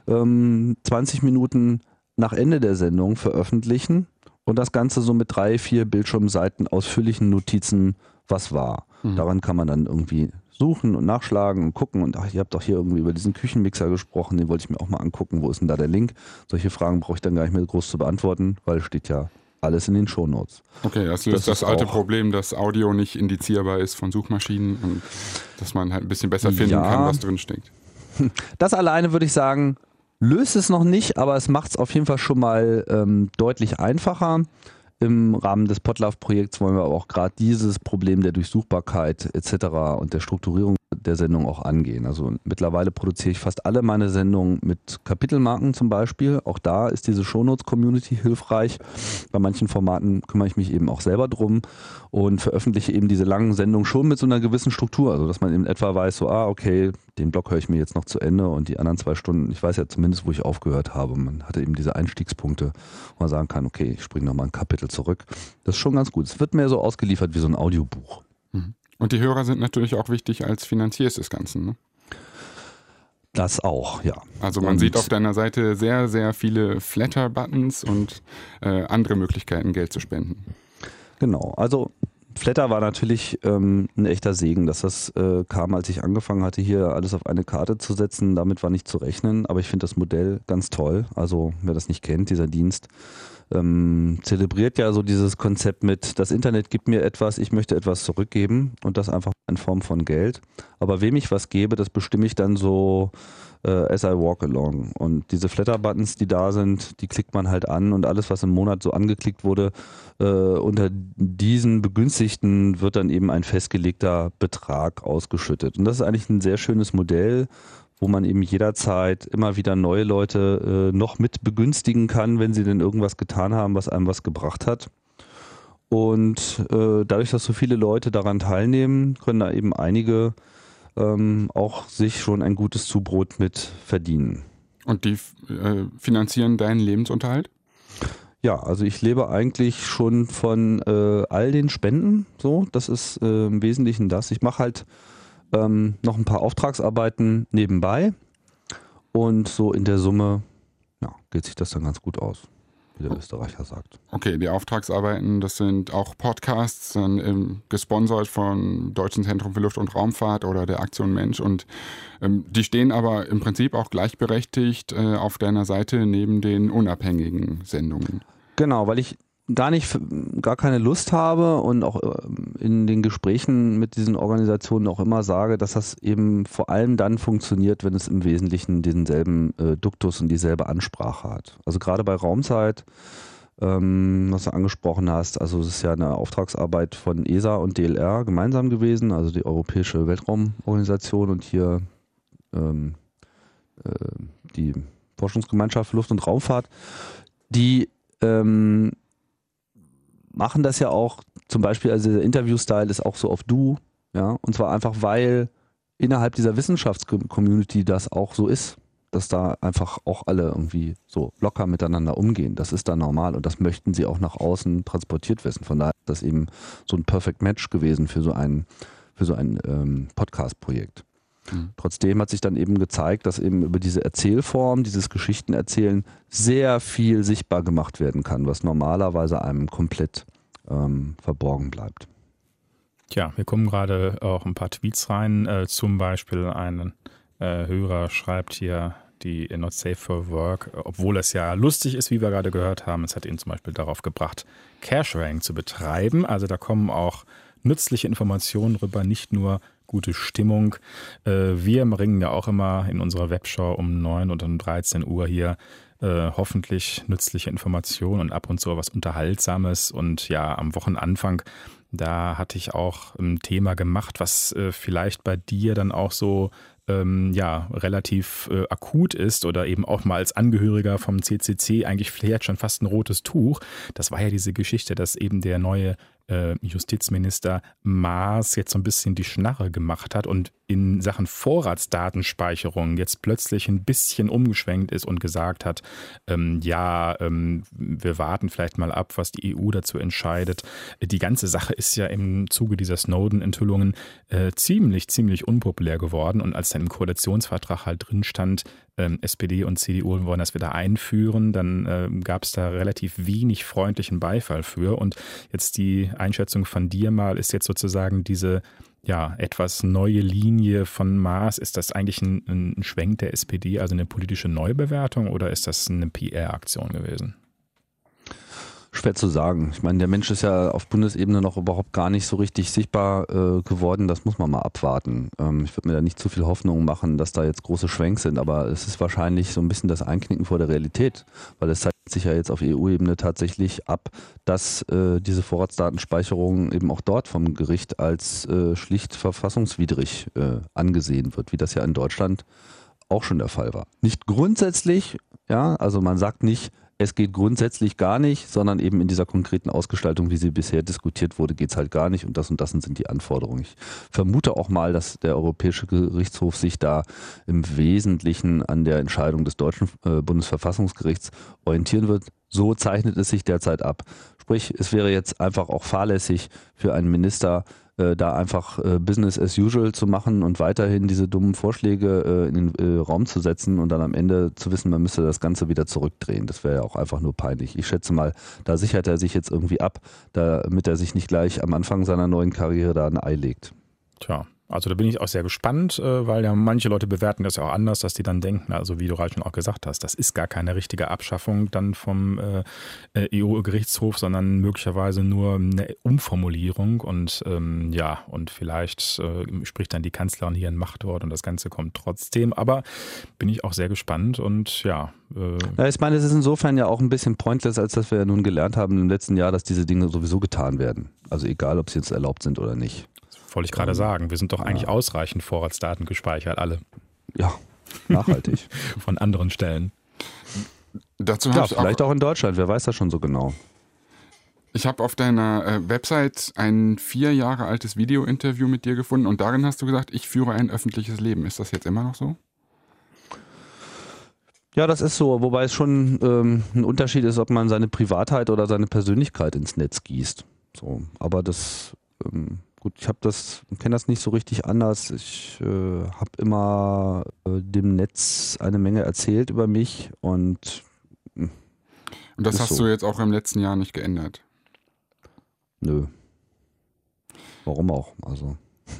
20 Minuten nach Ende der Sendung veröffentlichen und das Ganze so mit 3-4 Bildschirmseiten ausführlichen Notizen, was war. Daran kann man dann irgendwie suchen und nachschlagen und gucken und ach, ihr habt doch hier irgendwie über diesen Küchenmixer gesprochen, den wollte ich mir auch mal angucken, wo ist denn da der Link? Solche Fragen brauche ich dann gar nicht mehr groß zu beantworten, weil steht ja alles in den Shownotes. Okay, das löst das alte Problem, dass Audio nicht indizierbar ist von Suchmaschinen und dass man halt ein bisschen besser finden kann, was drin steckt. Das alleine würde ich sagen, löst es noch nicht, aber es macht es auf jeden Fall schon mal deutlich einfacher. Im Rahmen des Podlove-Projekts wollen wir aber auch gerade dieses Problem der Durchsuchbarkeit etc. und der Strukturierung der Sendung auch angehen. Also mittlerweile produziere ich fast alle meine Sendungen mit Kapitelmarken zum Beispiel. Auch da ist diese Shownotes-Community hilfreich. Bei manchen Formaten kümmere ich mich eben auch selber drum und veröffentliche eben diese langen Sendungen schon mit so einer gewissen Struktur. Also dass man in etwa weiß, so okay, den Blog höre ich mir jetzt noch zu Ende und die anderen 2 Stunden, ich weiß ja zumindest, wo ich aufgehört habe. Man hatte eben diese Einstiegspunkte, wo man sagen kann, okay, ich springe nochmal ein Kapitel zurück. Das ist schon ganz gut. Es wird mehr so ausgeliefert wie so ein Audiobuch. Und die Hörer sind natürlich auch wichtig als Finanziers des Ganzen, ne? Das auch, ja. Also man sieht auf deiner Seite sehr, sehr viele Flatter-Buttons und andere Möglichkeiten, Geld zu spenden. Genau, also Flatter war natürlich ein echter Segen, dass das kam, als ich angefangen hatte, hier alles auf eine Karte zu setzen. Damit war nicht zu rechnen, aber ich finde das Modell ganz toll. Also wer das nicht kennt, dieser Dienst, zelebriert ja so dieses Konzept mit, das Internet gibt mir etwas, ich möchte etwas zurückgeben und das einfach in Form von Geld. Aber wem ich was gebe, das bestimme ich dann so as I walk along. Und diese Flatter-Buttons, die da sind, die klickt man halt an und alles, was im Monat so angeklickt wurde, unter diesen Begünstigten wird dann eben ein festgelegter Betrag ausgeschüttet. Und das ist eigentlich ein sehr schönes Modell, wo man eben jederzeit immer wieder neue Leute noch mit begünstigen kann, wenn sie denn irgendwas getan haben, was einem was gebracht hat. Und dadurch, dass so viele Leute daran teilnehmen, können da eben einige auch sich schon ein gutes Zubrot mit verdienen. Und die finanzieren deinen Lebensunterhalt? Ja, also ich lebe eigentlich schon von all den Spenden. So, das ist im Wesentlichen das. Ich mache halt noch ein paar Auftragsarbeiten nebenbei und so in der Summe geht sich das dann ganz gut aus, wie der Österreicher sagt. Okay, die Auftragsarbeiten, das sind auch Podcasts, dann gesponsert vom Deutschen Zentrum für Luft- und Raumfahrt oder der Aktion Mensch und die stehen aber im Prinzip auch gleichberechtigt auf deiner Seite neben den unabhängigen Sendungen. Genau, weil ich gar keine Lust habe und auch in den Gesprächen mit diesen Organisationen auch immer sage, dass das eben vor allem dann funktioniert, wenn es im Wesentlichen denselben Duktus und dieselbe Ansprache hat. Also gerade bei Raumzeit, was du angesprochen hast, also es ist ja eine Auftragsarbeit von ESA und DLR gemeinsam gewesen, also die Europäische Weltraumorganisation und hier die Forschungsgemeinschaft für Luft- und Raumfahrt, die machen das ja auch, zum Beispiel, also der Interview-Style ist auch so auf Du, ja, und zwar einfach, weil innerhalb dieser Wissenschaftscommunity das auch so ist, dass da einfach auch alle irgendwie so locker miteinander umgehen. Das ist da normal und das möchten sie auch nach außen transportiert wissen. Von daher ist das eben so ein Perfect Match gewesen für so ein Podcast-Projekt. Trotzdem hat sich dann eben gezeigt, dass eben über diese Erzählform, dieses Geschichtenerzählen sehr viel sichtbar gemacht werden kann, was normalerweise einem komplett verborgen bleibt. Tja, wir kommen gerade auch ein paar Tweets rein. Zum Beispiel ein Hörer schreibt hier, die Not Safe for Work, obwohl es ja lustig ist, wie wir gerade gehört haben, es hat ihn zum Beispiel darauf gebracht, Carsharing zu betreiben. Also da kommen auch nützliche Informationen rüber, nicht nur gute Stimmung. Wir bringen ja auch immer in unserer Webshow um 9 und um 13 Uhr hier hoffentlich nützliche Informationen und ab und zu was Unterhaltsames. Und ja, am Wochenanfang, da hatte ich auch ein Thema gemacht, was vielleicht bei dir dann auch so relativ akut ist oder eben auch mal als Angehöriger vom CCC eigentlich vielleicht schon fast ein rotes Tuch. Das war ja diese Geschichte, dass eben der neue Justizminister Maas jetzt so ein bisschen die Schnarre gemacht hat und in Sachen Vorratsdatenspeicherung jetzt plötzlich ein bisschen umgeschwenkt ist und gesagt hat, wir warten vielleicht mal ab, was die EU dazu entscheidet. Die ganze Sache ist ja im Zuge dieser Snowden-Enthüllungen ziemlich unpopulär geworden und als dann im Koalitionsvertrag halt drin stand, SPD und CDU wollen das wieder einführen, dann gab es da relativ wenig freundlichen Beifall für und jetzt die Einschätzung von dir mal ist jetzt sozusagen diese etwas neue Linie von Maas, ist das eigentlich ein Schwenk der SPD, also eine politische Neubewertung oder ist das eine PR-Aktion gewesen? Schwer zu sagen. Ich meine, der Mensch ist ja auf Bundesebene noch überhaupt gar nicht so richtig sichtbar geworden. Das muss man mal abwarten. Ich würde mir da nicht zu viel Hoffnung machen, dass da jetzt große Schwenks sind, aber es ist wahrscheinlich so ein bisschen das Einknicken vor der Realität, weil es zeigt sich ja jetzt auf EU-Ebene tatsächlich ab, dass diese Vorratsdatenspeicherung eben auch dort vom Gericht als schlicht verfassungswidrig angesehen wird, wie das ja in Deutschland auch schon der Fall war. Nicht grundsätzlich, ja, also man sagt nicht, es geht grundsätzlich gar nicht, sondern eben in dieser konkreten Ausgestaltung, wie sie bisher diskutiert wurde, geht es halt gar nicht und das sind die Anforderungen. Ich vermute auch mal, dass der Europäische Gerichtshof sich da im Wesentlichen an der Entscheidung des deutschen Bundesverfassungsgerichts orientieren wird. So zeichnet es sich derzeit ab. Sprich, es wäre jetzt einfach auch fahrlässig für einen Minister, da einfach Business as usual zu machen und weiterhin diese dummen Vorschläge in den Raum zu setzen und dann am Ende zu wissen, man müsste das Ganze wieder zurückdrehen. Das wäre ja auch einfach nur peinlich. Ich schätze mal, da sichert er sich jetzt irgendwie ab, damit er sich nicht gleich am Anfang seiner neuen Karriere da ein Ei legt. Tja, Also da bin ich auch sehr gespannt, weil ja manche Leute bewerten das ja auch anders, dass die dann denken, also wie du gerade schon auch gesagt hast, das ist gar keine richtige Abschaffung dann vom EU-Gerichtshof, sondern möglicherweise nur eine Umformulierung und und vielleicht spricht dann die Kanzlerin hier ein Machtwort und das Ganze kommt trotzdem, aber bin ich auch sehr gespannt und ja. Ich meine, es ist insofern ja auch ein bisschen pointless, als dass wir ja nun gelernt haben im letzten Jahr, dass diese Dinge sowieso getan werden. Also egal, ob sie jetzt erlaubt sind oder nicht. Wollte ich gerade sagen. Wir sind doch eigentlich ausreichend Vorratsdaten gespeichert, alle. Ja, nachhaltig. Von anderen Stellen. Dazu ja, vielleicht auch in Deutschland, wer weiß das schon so genau. Ich habe auf deiner Website ein 4 Jahre altes Video-Interview mit dir gefunden und darin hast du gesagt, ich führe ein öffentliches Leben. Ist das jetzt immer noch so? Ja, das ist so, wobei es schon ein Unterschied ist, ob man seine Privatheit oder seine Persönlichkeit ins Netz gießt. So, aber das... Gut, ich kenne das nicht so richtig anders. Ich habe immer dem Netz eine Menge erzählt über mich und das hast du jetzt auch im letzten Jahr nicht geändert? Nö. Warum auch? Also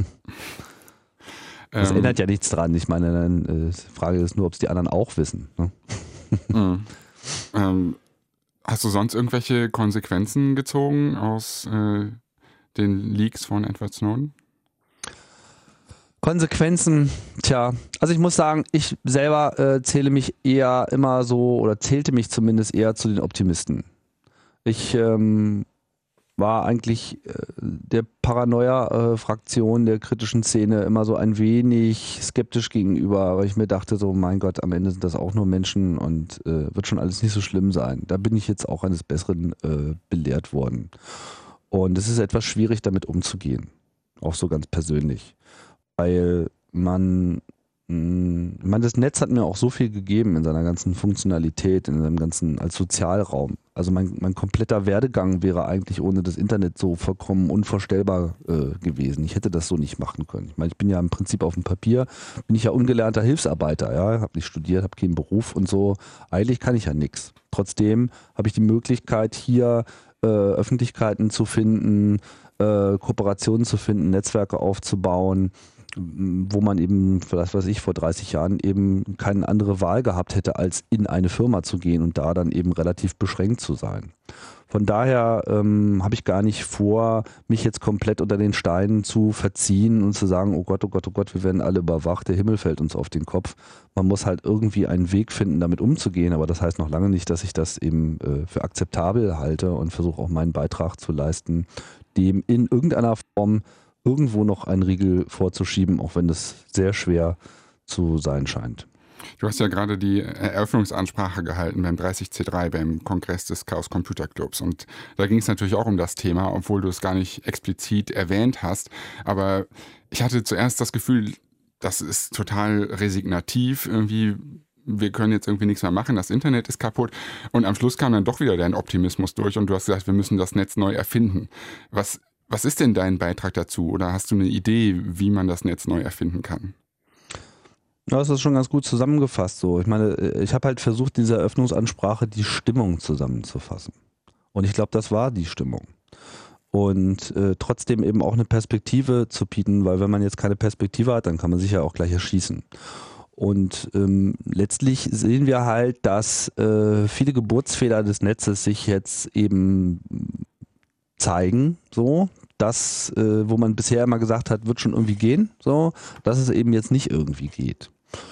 das ändert ja nichts dran. Ich meine, die Frage ist nur, ob es die anderen auch wissen. Ne? Hast du sonst irgendwelche Konsequenzen gezogen aus den Leaks von Edward Snowden? Konsequenzen, also ich muss sagen, ich selber zähle mich eher immer so oder zählte mich zumindest eher zu den Optimisten. Ich war eigentlich der Paranoia-Fraktion der kritischen Szene immer so ein wenig skeptisch gegenüber, weil ich mir dachte so, mein Gott, am Ende sind das auch nur Menschen und wird schon alles nicht so schlimm sein. Da bin ich jetzt auch eines Besseren belehrt worden. Und es ist etwas schwierig, damit umzugehen. Auch so ganz persönlich. Weil das Netz hat mir auch so viel gegeben in seiner ganzen Funktionalität, in seinem ganzen, als Sozialraum. Also mein kompletter Werdegang wäre eigentlich ohne das Internet so vollkommen unvorstellbar gewesen. Ich hätte das so nicht machen können. Ich meine, ich bin ja im Prinzip auf dem Papier, bin ich ja ungelernter Hilfsarbeiter, ja, habe nicht studiert, habe keinen Beruf und so. Eigentlich kann ich ja nichts. Trotzdem habe ich die Möglichkeit, hier Öffentlichkeiten zu finden, Kooperationen zu finden, Netzwerke aufzubauen, wo man eben, was weiß ich, vor 30 Jahren eben keine andere Wahl gehabt hätte, als in eine Firma zu gehen und da dann eben relativ beschränkt zu sein. Von daher habe ich gar nicht vor, mich jetzt komplett unter den Steinen zu verziehen und zu sagen, oh Gott, wir werden alle überwacht, der Himmel fällt uns auf den Kopf. Man muss halt irgendwie einen Weg finden, damit umzugehen, aber das heißt noch lange nicht, dass ich das eben für akzeptabel halte und versuche auch meinen Beitrag zu leisten, dem in irgendeiner Form irgendwo noch einen Riegel vorzuschieben, auch wenn das sehr schwer zu sein scheint. Du hast ja gerade die Eröffnungsansprache gehalten beim 30C3, beim Kongress des Chaos Computer Clubs. Und da ging es natürlich auch um das Thema, obwohl du es gar nicht explizit erwähnt hast. Aber ich hatte zuerst das Gefühl, das ist total resignativ. Irgendwie, wir können jetzt irgendwie nichts mehr machen, das Internet ist kaputt. Und am Schluss kam dann doch wieder dein Optimismus durch und du hast gesagt, wir müssen das Netz neu erfinden. Was ist denn dein Beitrag dazu? Oder hast du eine Idee, wie man das Netz neu erfinden kann? Ja, das ist schon ganz gut zusammengefasst so. Ich meine, ich habe halt versucht, in dieser Eröffnungsansprache die Stimmung zusammenzufassen. Und ich glaube, das war die Stimmung. Und trotzdem eben auch eine Perspektive zu bieten, weil wenn man jetzt keine Perspektive hat, dann kann man sich ja auch gleich erschießen. Und letztlich sehen wir halt, dass viele Geburtsfehler des Netzes sich jetzt eben zeigen, so. Das, wo man bisher immer gesagt hat, wird schon irgendwie gehen, so, dass es eben jetzt nicht irgendwie geht.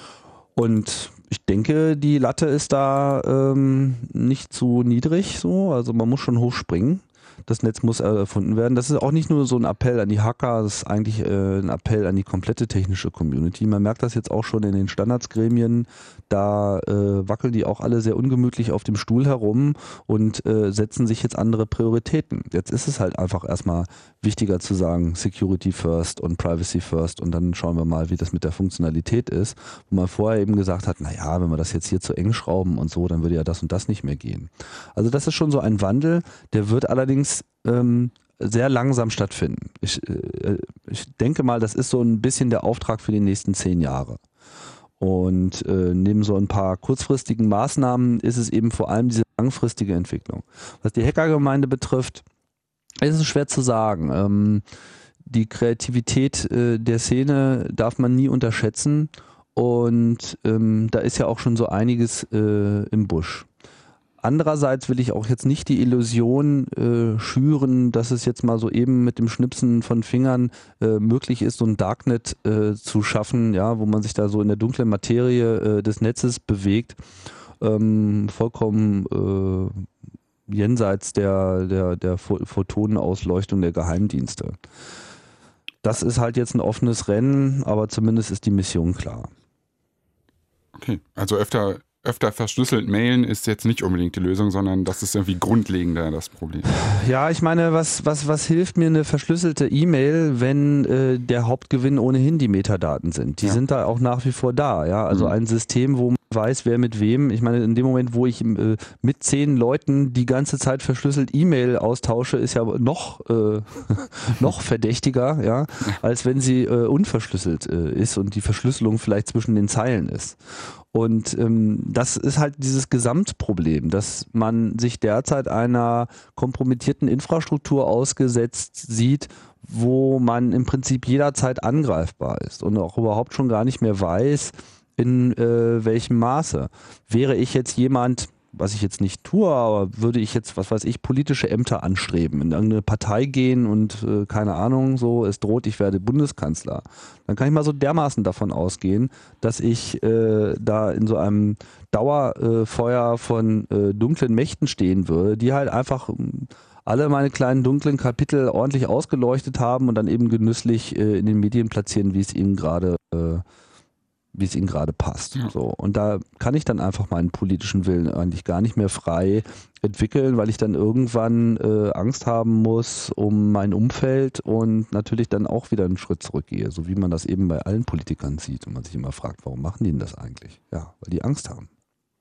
Und ich denke, die Latte ist da nicht zu niedrig, so, also man muss schon hochspringen. Das Netz muss erfunden werden. Das ist auch nicht nur so ein Appell an die Hacker, das ist eigentlich ein Appell an die komplette technische Community. Man merkt das jetzt auch schon in den Standardsgremien, da wackeln die auch alle sehr ungemütlich auf dem Stuhl herum und setzen sich jetzt andere Prioritäten. Jetzt ist es halt einfach erstmal wichtiger zu sagen, Security first und Privacy first und dann schauen wir mal, wie das mit der Funktionalität ist. Wo man vorher eben gesagt hat, naja, wenn wir das jetzt hier zu eng schrauben und so, dann würde ja das und das nicht mehr gehen. Also das ist schon so ein Wandel, der wird allerdings sehr langsam stattfinden. Ich denke mal, das ist so ein bisschen der Auftrag für die nächsten 10 Jahre. Und neben so ein paar kurzfristigen Maßnahmen ist es eben vor allem diese langfristige Entwicklung. Was die Hackergemeinde betrifft, ist es schwer zu sagen. die Kreativität der Szene darf man nie unterschätzen und da ist ja auch schon so einiges im Busch. Andererseits will ich auch jetzt nicht die Illusion schüren, dass es jetzt mal so eben mit dem Schnipsen von Fingern möglich ist, so ein Darknet zu schaffen, ja, wo man sich da so in der dunklen Materie des Netzes bewegt, vollkommen jenseits der Photonenausleuchtung der Geheimdienste. Das ist halt jetzt ein offenes Rennen, aber zumindest ist die Mission klar. Okay, also öfter verschlüsselt mailen ist jetzt nicht unbedingt die Lösung, sondern das ist irgendwie grundlegender das Problem. Ja, ich meine, was hilft mir eine verschlüsselte E-Mail, wenn der Hauptgewinn ohnehin die Metadaten sind? Die sind da auch nach wie vor da. Ja, also ein System, wo man weiß, wer mit wem. Ich meine, in dem Moment, wo ich mit 10 Leuten die ganze Zeit verschlüsselt E-Mail austausche, ist ja noch verdächtiger, ja, als wenn sie unverschlüsselt ist und die Verschlüsselung vielleicht zwischen den Zeilen ist. Und das ist halt dieses Gesamtproblem, dass man sich derzeit einer kompromittierten Infrastruktur ausgesetzt sieht, wo man im Prinzip jederzeit angreifbar ist und auch überhaupt schon gar nicht mehr weiß, in welchem Maße. Wäre ich jetzt jemand, was ich jetzt nicht tue, aber würde ich jetzt, was weiß ich, politische Ämter anstreben, in irgendeine Partei gehen und keine Ahnung, so, es droht, ich werde Bundeskanzler, dann kann ich mal so dermaßen davon ausgehen, dass ich da in so einem Dauerfeuer von dunklen Mächten stehen würde, die halt einfach alle meine kleinen dunklen Kapitel ordentlich ausgeleuchtet haben und dann eben genüsslich in den Medien platzieren, wie es ihnen gerade passt. Ja. So. Und da kann ich dann einfach meinen politischen Willen eigentlich gar nicht mehr frei entwickeln, weil ich dann irgendwann Angst haben muss um mein Umfeld und natürlich dann auch wieder einen Schritt zurückgehe, so wie man das eben bei allen Politikern sieht und man sich immer fragt, warum machen die denn das eigentlich? Ja, weil die Angst haben.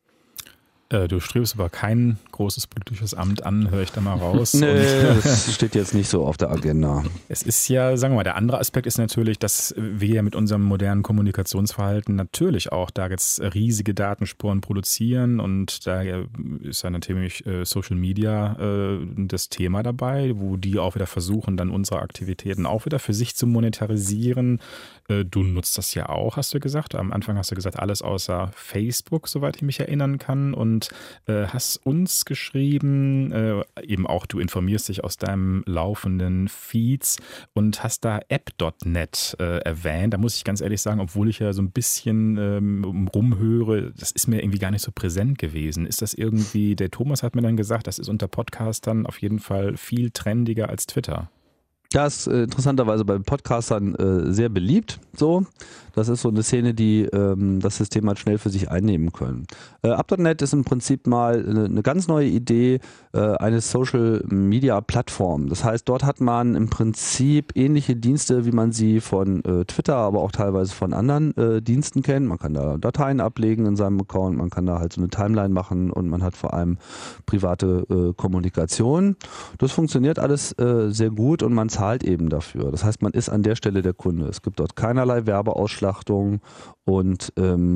Du strebst aber kein großes politisches Amt an, höre ich da mal raus. Nee, das steht jetzt nicht so auf der Agenda. Es ist ja, sagen wir mal, der andere Aspekt ist natürlich, dass wir ja mit unserem modernen Kommunikationsverhalten natürlich auch da jetzt riesige Datenspuren produzieren und da ist ja natürlich Social Media das Thema dabei, wo die auch wieder versuchen, dann unsere Aktivitäten auch wieder für sich zu monetarisieren. Du nutzt das ja auch, hast du gesagt. Am Anfang hast du gesagt, alles außer Facebook, soweit ich mich erinnern kann, und hast uns geschrieben, eben auch du informierst dich aus deinem laufenden Feeds und hast da app.net erwähnt. Da muss ich ganz ehrlich sagen, obwohl ich ja so ein bisschen rumhöre, das ist mir irgendwie gar nicht so präsent gewesen. Ist das irgendwie, der Thomas hat mir dann gesagt, das ist unter Podcastern auf jeden Fall viel trendiger als Twitter. Ja, ist interessanterweise bei Podcastern sehr beliebt. So, das ist so eine Szene, die das System halt schnell für sich einnehmen können. Up.net ist im Prinzip mal eine ganz neue Idee eines Social Media Plattform. Das heißt, dort hat man im Prinzip ähnliche Dienste, wie man sie von Twitter, aber auch teilweise von anderen Diensten kennt. Man kann da Dateien ablegen in seinem Account, man kann da halt so eine Timeline machen und man hat vor allem private Kommunikation. Das funktioniert alles sehr gut und man zahlt eben dafür. Das heißt, man ist an der Stelle der Kunde. Es gibt dort keinerlei Werbeausschlachtung und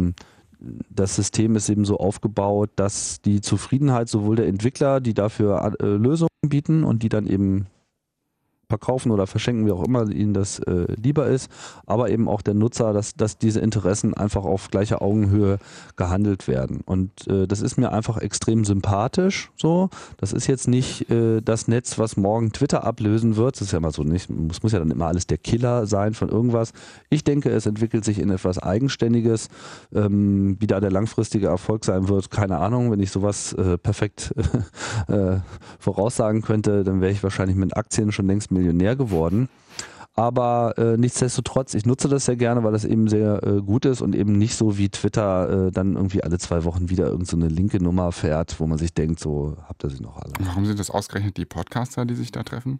das System ist eben so aufgebaut, dass die Zufriedenheit sowohl der Entwickler, die dafür Lösungen bieten und die dann eben verkaufen oder verschenken, wie auch immer ihnen das lieber ist, aber eben auch der Nutzer, dass diese Interessen einfach auf gleicher Augenhöhe gehandelt werden. Und das ist mir einfach extrem sympathisch. So, das ist jetzt nicht das Netz, was morgen Twitter ablösen wird. Das ist ja immer so nicht. Es muss ja dann immer alles der Killer sein von irgendwas. Ich denke, es entwickelt sich in etwas Eigenständiges. Wie da der langfristige Erfolg sein wird, keine Ahnung. Wenn ich sowas perfekt voraussagen könnte, dann wäre ich wahrscheinlich mit Aktien schon längst Millionär geworden. Aber nichtsdestotrotz, ich nutze das sehr gerne, weil das eben sehr gut ist und eben nicht so wie Twitter dann irgendwie alle 2 Wochen wieder irgend so eine linke Nummer fährt, wo man sich denkt, so habt ihr sie noch alle. Warum sind das ausgerechnet die Podcaster, die sich da treffen?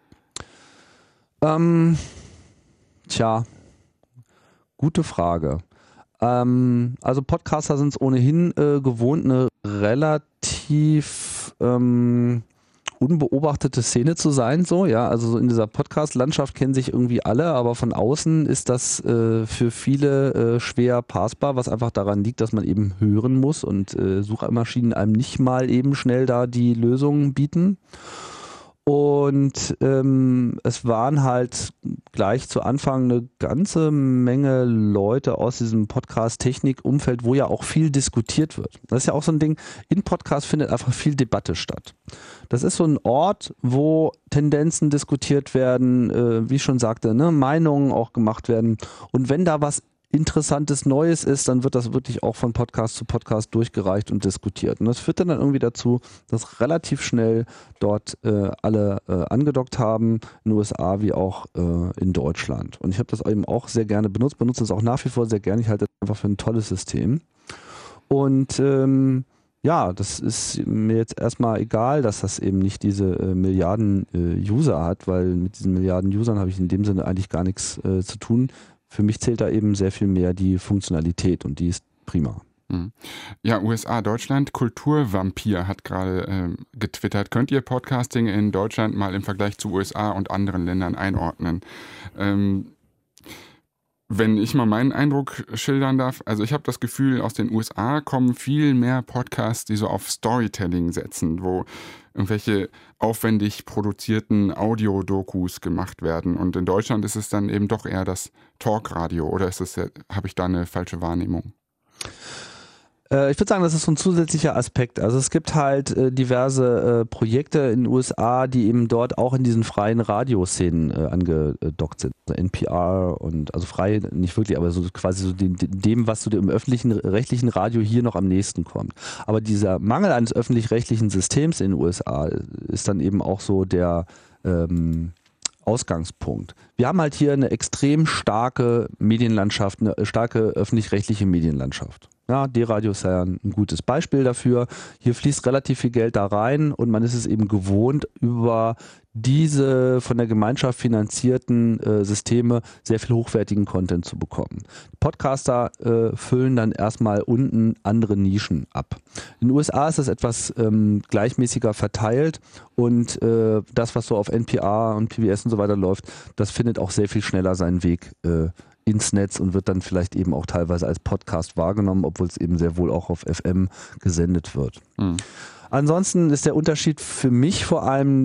Gute Frage. Also Podcaster sind es ohnehin gewohnt, eine relativ unbeobachtete Szene zu sein, so, ja, also so in dieser Podcast-Landschaft kennen sich irgendwie alle, aber von außen ist das für viele schwer passbar, was einfach daran liegt, dass man eben hören muss und Suchmaschinen einem nicht mal eben schnell da die Lösungen bieten. Und es waren halt gleich zu Anfang eine ganze Menge Leute aus diesem Podcast-Technik-Umfeld, wo ja auch viel diskutiert wird. Das ist ja auch so ein Ding, in Podcasts findet einfach viel Debatte statt. Das ist so ein Ort, wo Tendenzen diskutiert werden, wie ich schon sagte, ne, Meinungen auch gemacht werden. Und wenn da was Interessantes Neues ist, dann wird das wirklich auch von Podcast zu Podcast durchgereicht und diskutiert. Und das führt dann irgendwie dazu, dass relativ schnell dort alle angedockt haben, in den USA wie auch in Deutschland. Und ich habe das eben auch sehr gerne benutze es auch nach wie vor sehr gerne. Ich halte das einfach für ein tolles System. Und ja, das ist mir jetzt erstmal egal, dass das eben nicht diese Milliarden User hat, weil mit diesen Milliarden Usern habe ich in dem Sinne eigentlich gar nichts zu tun. Für mich zählt da eben sehr viel mehr die Funktionalität und die ist prima. Ja, USA, Deutschland, Kulturvampir hat gerade getwittert. Könnt ihr Podcasting in Deutschland mal im Vergleich zu USA und anderen Ländern einordnen? Wenn ich mal meinen Eindruck schildern darf, also ich habe das Gefühl, aus den USA kommen viel mehr Podcasts, die so auf Storytelling setzen, wo irgendwelche aufwendig produzierten Audiodokus gemacht werden. Und in Deutschland ist es dann eben doch eher das Talkradio, oder habe ich da eine falsche Wahrnehmung? Ich würde sagen, das ist so ein zusätzlicher Aspekt. Also es gibt halt diverse Projekte in den USA, die eben dort auch in diesen freien Radioszenen angedockt sind. Also NPR und also frei nicht wirklich, aber so quasi so dem, was so im öffentlichen rechtlichen Radio hier noch am nächsten kommt. Aber dieser Mangel eines öffentlich-rechtlichen Systems in den USA ist dann eben auch so der Ausgangspunkt. Wir haben halt hier eine extrem starke Medienlandschaft, eine starke öffentlich-rechtliche Medienlandschaft. Ja, D-Radio ist ja ein gutes Beispiel dafür. Hier fließt relativ viel Geld da rein und man ist es eben gewohnt, über diese von der Gemeinschaft finanzierten Systeme sehr viel hochwertigen Content zu bekommen. Podcaster füllen dann erstmal unten andere Nischen ab. In den USA ist das etwas gleichmäßiger verteilt und das, was so auf NPR und PBS und so weiter läuft, das findet auch sehr viel schneller seinen Weg ins Netz und wird dann vielleicht eben auch teilweise als Podcast wahrgenommen, obwohl es eben sehr wohl auch auf FM gesendet wird. Ansonsten ist der Unterschied für mich vor allem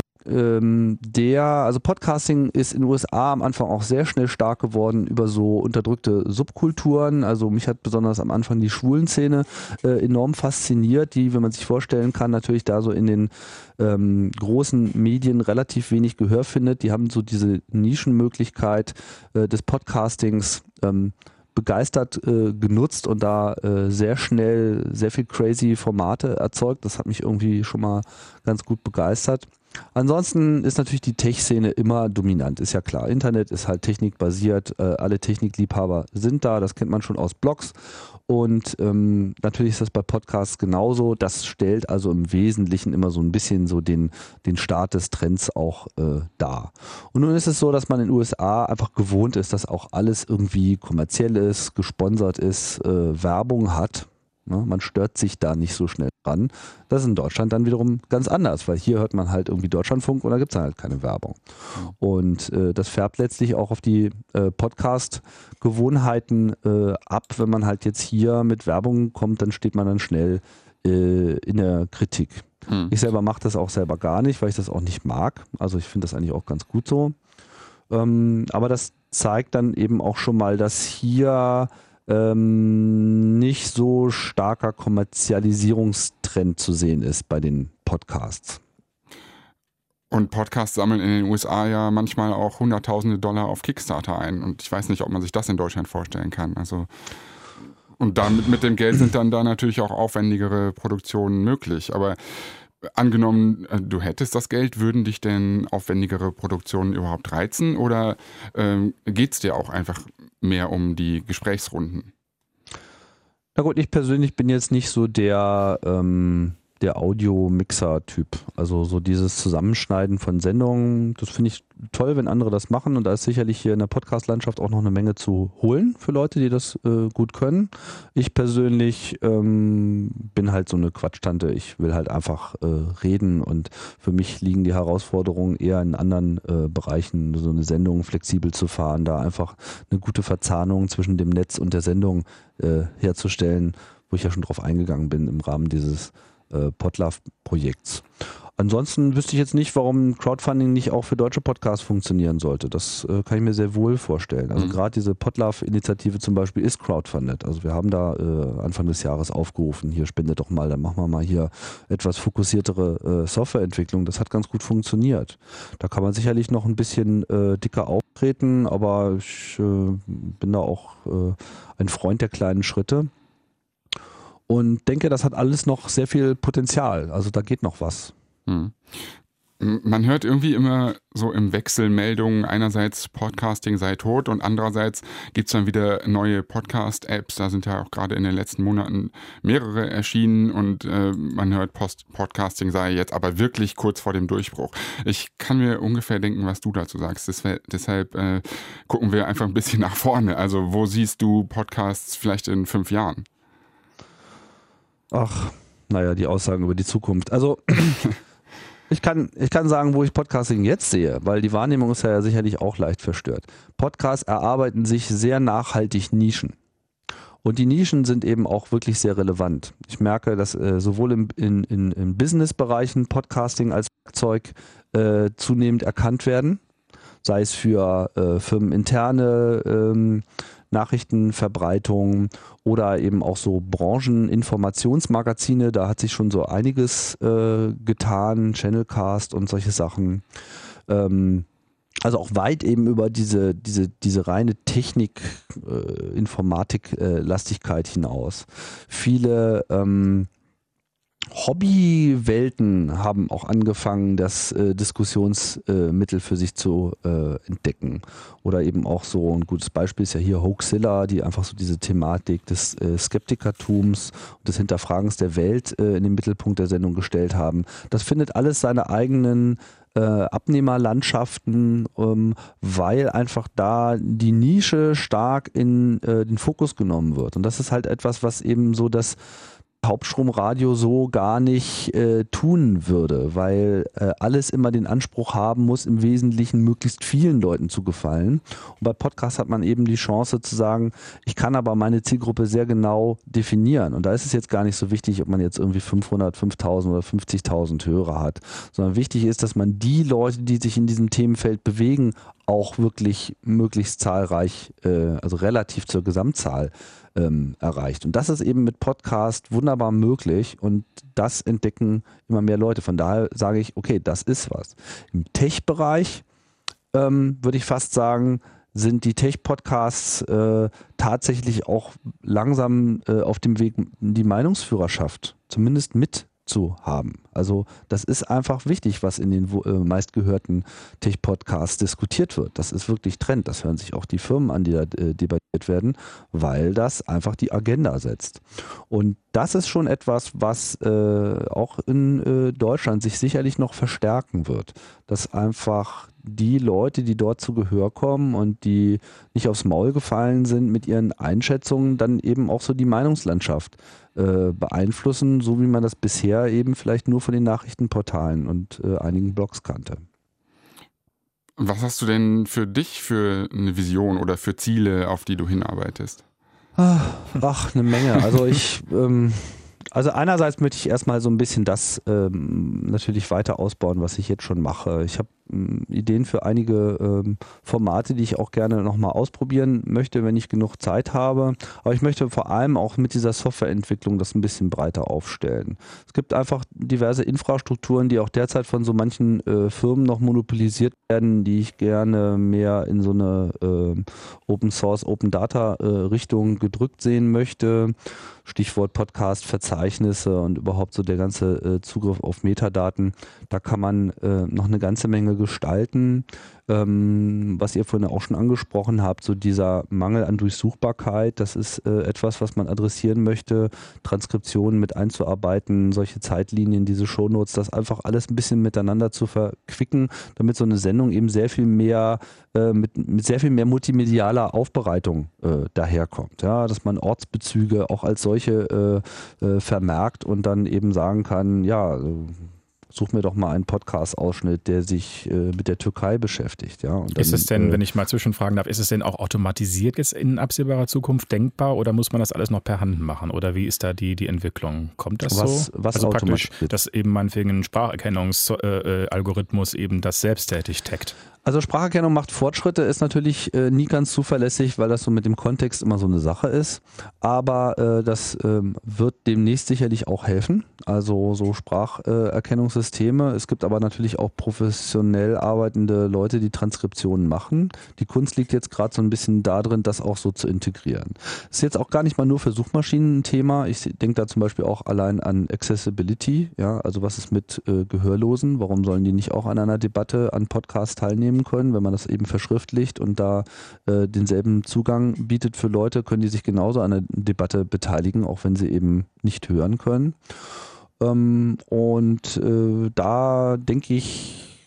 also Podcasting ist in den USA am Anfang auch sehr schnell stark geworden über so unterdrückte Subkulturen. Also mich hat besonders am Anfang die Schwulenszene enorm fasziniert, die, wenn man sich vorstellen kann, natürlich da so in den großen Medien relativ wenig Gehör findet. Die haben so diese Nischenmöglichkeit des Podcastings begeistert genutzt und da sehr schnell sehr viel crazy Formate erzeugt. Das hat mich irgendwie schon mal ganz gut begeistert. Ansonsten ist natürlich die Tech-Szene immer dominant, ist ja klar. Internet ist halt technikbasiert, alle Technikliebhaber sind da, das kennt man schon aus Blogs und natürlich ist das bei Podcasts genauso. Das stellt also im Wesentlichen immer so ein bisschen so den Start des Trends auch dar. Und nun ist es so, dass man in den USA einfach gewohnt ist, dass auch alles irgendwie kommerziell ist, gesponsert ist, Werbung hat. Ne, man stört sich da nicht so schnell dran. Das ist in Deutschland dann wiederum ganz anders, weil hier hört man halt irgendwie Deutschlandfunk und da gibt es halt keine Werbung. Und das färbt letztlich auch auf die Podcast-Gewohnheiten ab. Wenn man halt jetzt hier mit Werbung kommt, dann steht man dann schnell in der Kritik. Ich selber mache das auch selber gar nicht, weil ich das auch nicht mag. Also ich finde das eigentlich auch ganz gut so. Aber das zeigt dann eben auch schon mal, dass hier nicht so starker Kommerzialisierungstrend zu sehen ist bei den Podcasts. Und Podcasts sammeln in den USA ja manchmal auch Hunderttausende Dollar auf Kickstarter ein. Und ich weiß nicht, ob man sich das in Deutschland vorstellen kann. Also, und damit mit dem Geld sind dann da natürlich auch aufwendigere Produktionen möglich. Aber angenommen, du hättest das Geld, würden dich denn aufwendigere Produktionen überhaupt reizen? Oder geht es dir auch einfach mehr um die Gesprächsrunden? Na gut, ich persönlich bin jetzt nicht so der Audio-Mixer-Typ. Also so dieses Zusammenschneiden von Sendungen, das finde ich toll, wenn andere das machen. Und da ist sicherlich hier in der Podcast-Landschaft auch noch eine Menge zu holen für Leute, die das gut können. Ich persönlich bin halt so eine Quatschtante. Ich will halt einfach reden und für mich liegen die Herausforderungen eher in anderen Bereichen, so eine Sendung flexibel zu fahren, da einfach eine gute Verzahnung zwischen dem Netz und der Sendung herzustellen, wo ich ja schon drauf eingegangen bin im Rahmen dieses Podlove-Projekts. Ansonsten wüsste ich jetzt nicht, warum Crowdfunding nicht auch für deutsche Podcasts funktionieren sollte. Das kann ich mir sehr wohl vorstellen. Also gerade diese Podlove-Initiative zum Beispiel ist crowdfunded. Also wir haben da Anfang des Jahres aufgerufen, hier spendet doch mal, dann machen wir mal hier etwas fokussiertere Softwareentwicklung. Das hat ganz gut funktioniert. Da kann man sicherlich noch ein bisschen dicker auftreten, aber ich bin da auch ein Freund der kleinen Schritte und denke, das hat alles noch sehr viel Potenzial. Also da geht noch was. Man hört irgendwie immer so im Wechsel Meldungen, einerseits Podcasting sei tot und andererseits gibt es dann wieder neue Podcast-Apps. Da sind ja auch gerade in den letzten Monaten mehrere erschienen und man hört, Podcasting sei jetzt aber wirklich kurz vor dem Durchbruch. Ich kann mir ungefähr denken, was du dazu sagst. Deshalb gucken wir einfach ein bisschen nach vorne. Also wo siehst du Podcasts vielleicht in 5 Jahren? Ach, naja, die Aussagen über die Zukunft. Also Ich kann sagen, wo ich Podcasting jetzt sehe, weil die Wahrnehmung ist ja sicherlich auch leicht verstört. Podcasts erarbeiten sich sehr nachhaltig Nischen. Und die Nischen sind eben auch wirklich sehr relevant. Ich merke, dass sowohl in Business-Bereichen Podcasting als Werkzeug zunehmend erkannt werden, sei es für firmeninterne Nachrichtenverbreitung oder eben auch so Brancheninformationsmagazine, da hat sich schon so einiges getan, Channelcast und solche Sachen. Also auch weit eben über diese reine Technik, Informatik-Lastigkeit hinaus. Viele Hobbywelten haben auch angefangen, das Diskussionsmittel für sich zu entdecken. Oder eben auch so ein gutes Beispiel ist ja hier Hoaxilla, die einfach so diese Thematik des Skeptikertums und des Hinterfragens der Welt in den Mittelpunkt der Sendung gestellt haben. Das findet alles seine eigenen Abnehmerlandschaften, weil einfach da die Nische stark in den Fokus genommen wird. Und das ist halt etwas, was eben so das Hauptstromradio so gar nicht tun würde, weil alles immer den Anspruch haben muss, im Wesentlichen möglichst vielen Leuten zu gefallen. Und bei Podcasts hat man eben die Chance zu sagen, ich kann aber meine Zielgruppe sehr genau definieren. Und da ist es jetzt gar nicht so wichtig, ob man jetzt irgendwie 500, 5000 oder 50.000 Hörer hat, sondern wichtig ist, dass man die Leute, die sich in diesem Themenfeld bewegen, auch wirklich möglichst zahlreich, also relativ zur Gesamtzahl erreicht. Und das ist eben mit Podcast wunderbar möglich und das entdecken immer mehr Leute. Von daher sage ich, okay, das ist was. Im Tech-Bereich würde ich fast sagen, sind die Tech-Podcasts tatsächlich auch langsam auf dem Weg, die Meinungsführerschaft zumindest mit zu haben. Also das ist einfach wichtig, was in den meistgehörten Tech-Podcasts diskutiert wird. Das ist wirklich Trend. Das hören sich auch die Firmen an, die da debattiert werden, weil das einfach die Agenda setzt. Und das ist schon etwas, was auch in Deutschland sich sicherlich noch verstärken wird. Dass einfach die Leute, die dort zu Gehör kommen und die nicht aufs Maul gefallen sind mit ihren Einschätzungen, dann eben auch so die Meinungslandschaft beeinflussen, so wie man das bisher eben vielleicht nur von den Nachrichtenportalen und einigen Blogs kannte. Was hast du denn für dich für eine Vision oder für Ziele, auf die du hinarbeitest? Ach, eine Menge. Also einerseits möchte ich erstmal so ein bisschen das natürlich weiter ausbauen, was ich jetzt schon mache. Ich habe Ideen für einige Formate, die ich auch gerne nochmal ausprobieren möchte, wenn ich genug Zeit habe. Aber ich möchte vor allem auch mit dieser Softwareentwicklung das ein bisschen breiter aufstellen. Es gibt einfach diverse Infrastrukturen, die auch derzeit von so manchen Firmen noch monopolisiert werden, die ich gerne mehr in so eine Open Source, Open Data Richtung gedrückt sehen möchte. Stichwort Podcast-Verzeichnisse und überhaupt so der ganze Zugriff auf Metadaten. Da kann man noch eine ganze Menge gestalten. Was ihr vorhin auch schon angesprochen habt, so dieser Mangel an Durchsuchbarkeit, das ist etwas, was man adressieren möchte, Transkriptionen mit einzuarbeiten, solche Zeitlinien, diese Shownotes, das einfach alles ein bisschen miteinander zu verquicken, damit so eine Sendung eben sehr viel mehr mit sehr viel mehr multimedialer Aufbereitung daherkommt. Ja, dass man Ortsbezüge auch als solche vermerkt und dann eben sagen kann, ja, such mir doch mal einen Podcast-Ausschnitt, der sich mit der Türkei beschäftigt. Ja? Und dann, ist es denn, wenn ich mal zwischenfragen darf, ist es denn auch automatisiert jetzt in absehbarer Zukunft denkbar oder muss man das alles noch per Hand machen? Oder wie ist da die Entwicklung? Kommt das so? Was also praktisch, automatisiert? dass eben meinetwegen ein Spracherkennungsalgorithmus eben das selbsttätig taggt? Also Spracherkennung macht Fortschritte, ist natürlich nie ganz zuverlässig, weil das so mit dem Kontext immer so eine Sache ist. Aber das wird demnächst sicherlich auch helfen. Also so Spracherkennungssysteme. Es gibt aber natürlich auch professionell arbeitende Leute, die Transkriptionen machen. Die Kunst liegt jetzt gerade so ein bisschen darin, das auch so zu integrieren. Ist jetzt auch gar nicht mal nur für Suchmaschinen ein Thema. Ich denke da zum Beispiel auch allein an Accessibility. Ja, also was ist mit Gehörlosen? Warum sollen die nicht auch an einer Debatte, an Podcasts teilnehmen können, wenn man das eben verschriftlicht und da denselben Zugang bietet für Leute, können die sich genauso an der Debatte beteiligen, auch wenn sie eben nicht hören können. Da denke ich,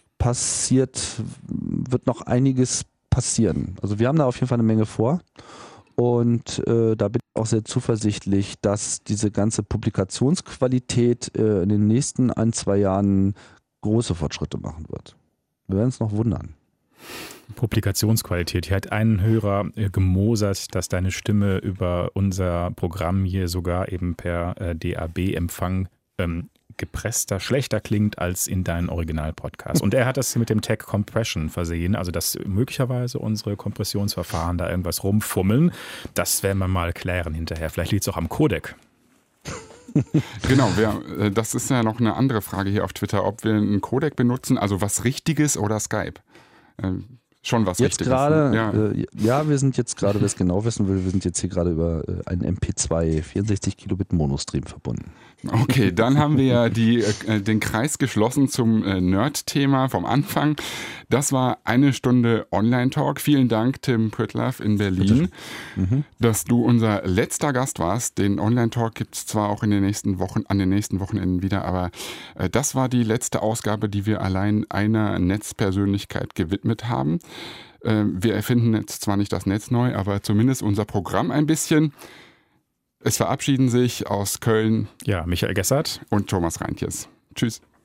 wird noch einiges passieren. Also wir haben da auf jeden Fall eine Menge vor und da bin ich auch sehr zuversichtlich, dass diese ganze Publikationsqualität in den nächsten 1-2 Jahren große Fortschritte machen wird. Wir werden es noch wundern. Publikationsqualität. Hier hat ein Hörer gemosert, dass deine Stimme über unser Programm hier sogar eben per DAB-Empfang gepresster, schlechter klingt als in deinen Original-Podcast. Und er hat das mit dem Tag Compression versehen, also dass möglicherweise unsere Kompressionsverfahren da irgendwas rumfummeln. Das werden wir mal klären hinterher. Vielleicht liegt es auch am Codec. Genau, das ist ja noch eine andere Frage hier auf Twitter, ob wir einen Codec benutzen, also was Richtiges oder Skype. Schon was jetzt Richtiges. Gerade, ja, wir sind jetzt gerade, wer es genau wissen will, wir sind jetzt hier gerade über einen MP2 64 Kilobit Monostream verbunden. Okay, dann haben wir ja den Kreis geschlossen zum Nerd-Thema vom Anfang. Das war 1 Stunde Online-Talk. Vielen Dank, Tim Pritlove in Berlin, dass du unser letzter Gast warst. Den Online-Talk gibt es zwar auch an den nächsten Wochenenden wieder, aber das war die letzte Ausgabe, die wir allein einer Netzpersönlichkeit gewidmet haben. Wir erfinden jetzt zwar nicht das Netz neu, aber zumindest unser Programm ein bisschen. Es verabschieden sich aus Köln Michael Gessert und Thomas Reintjes. Tschüss.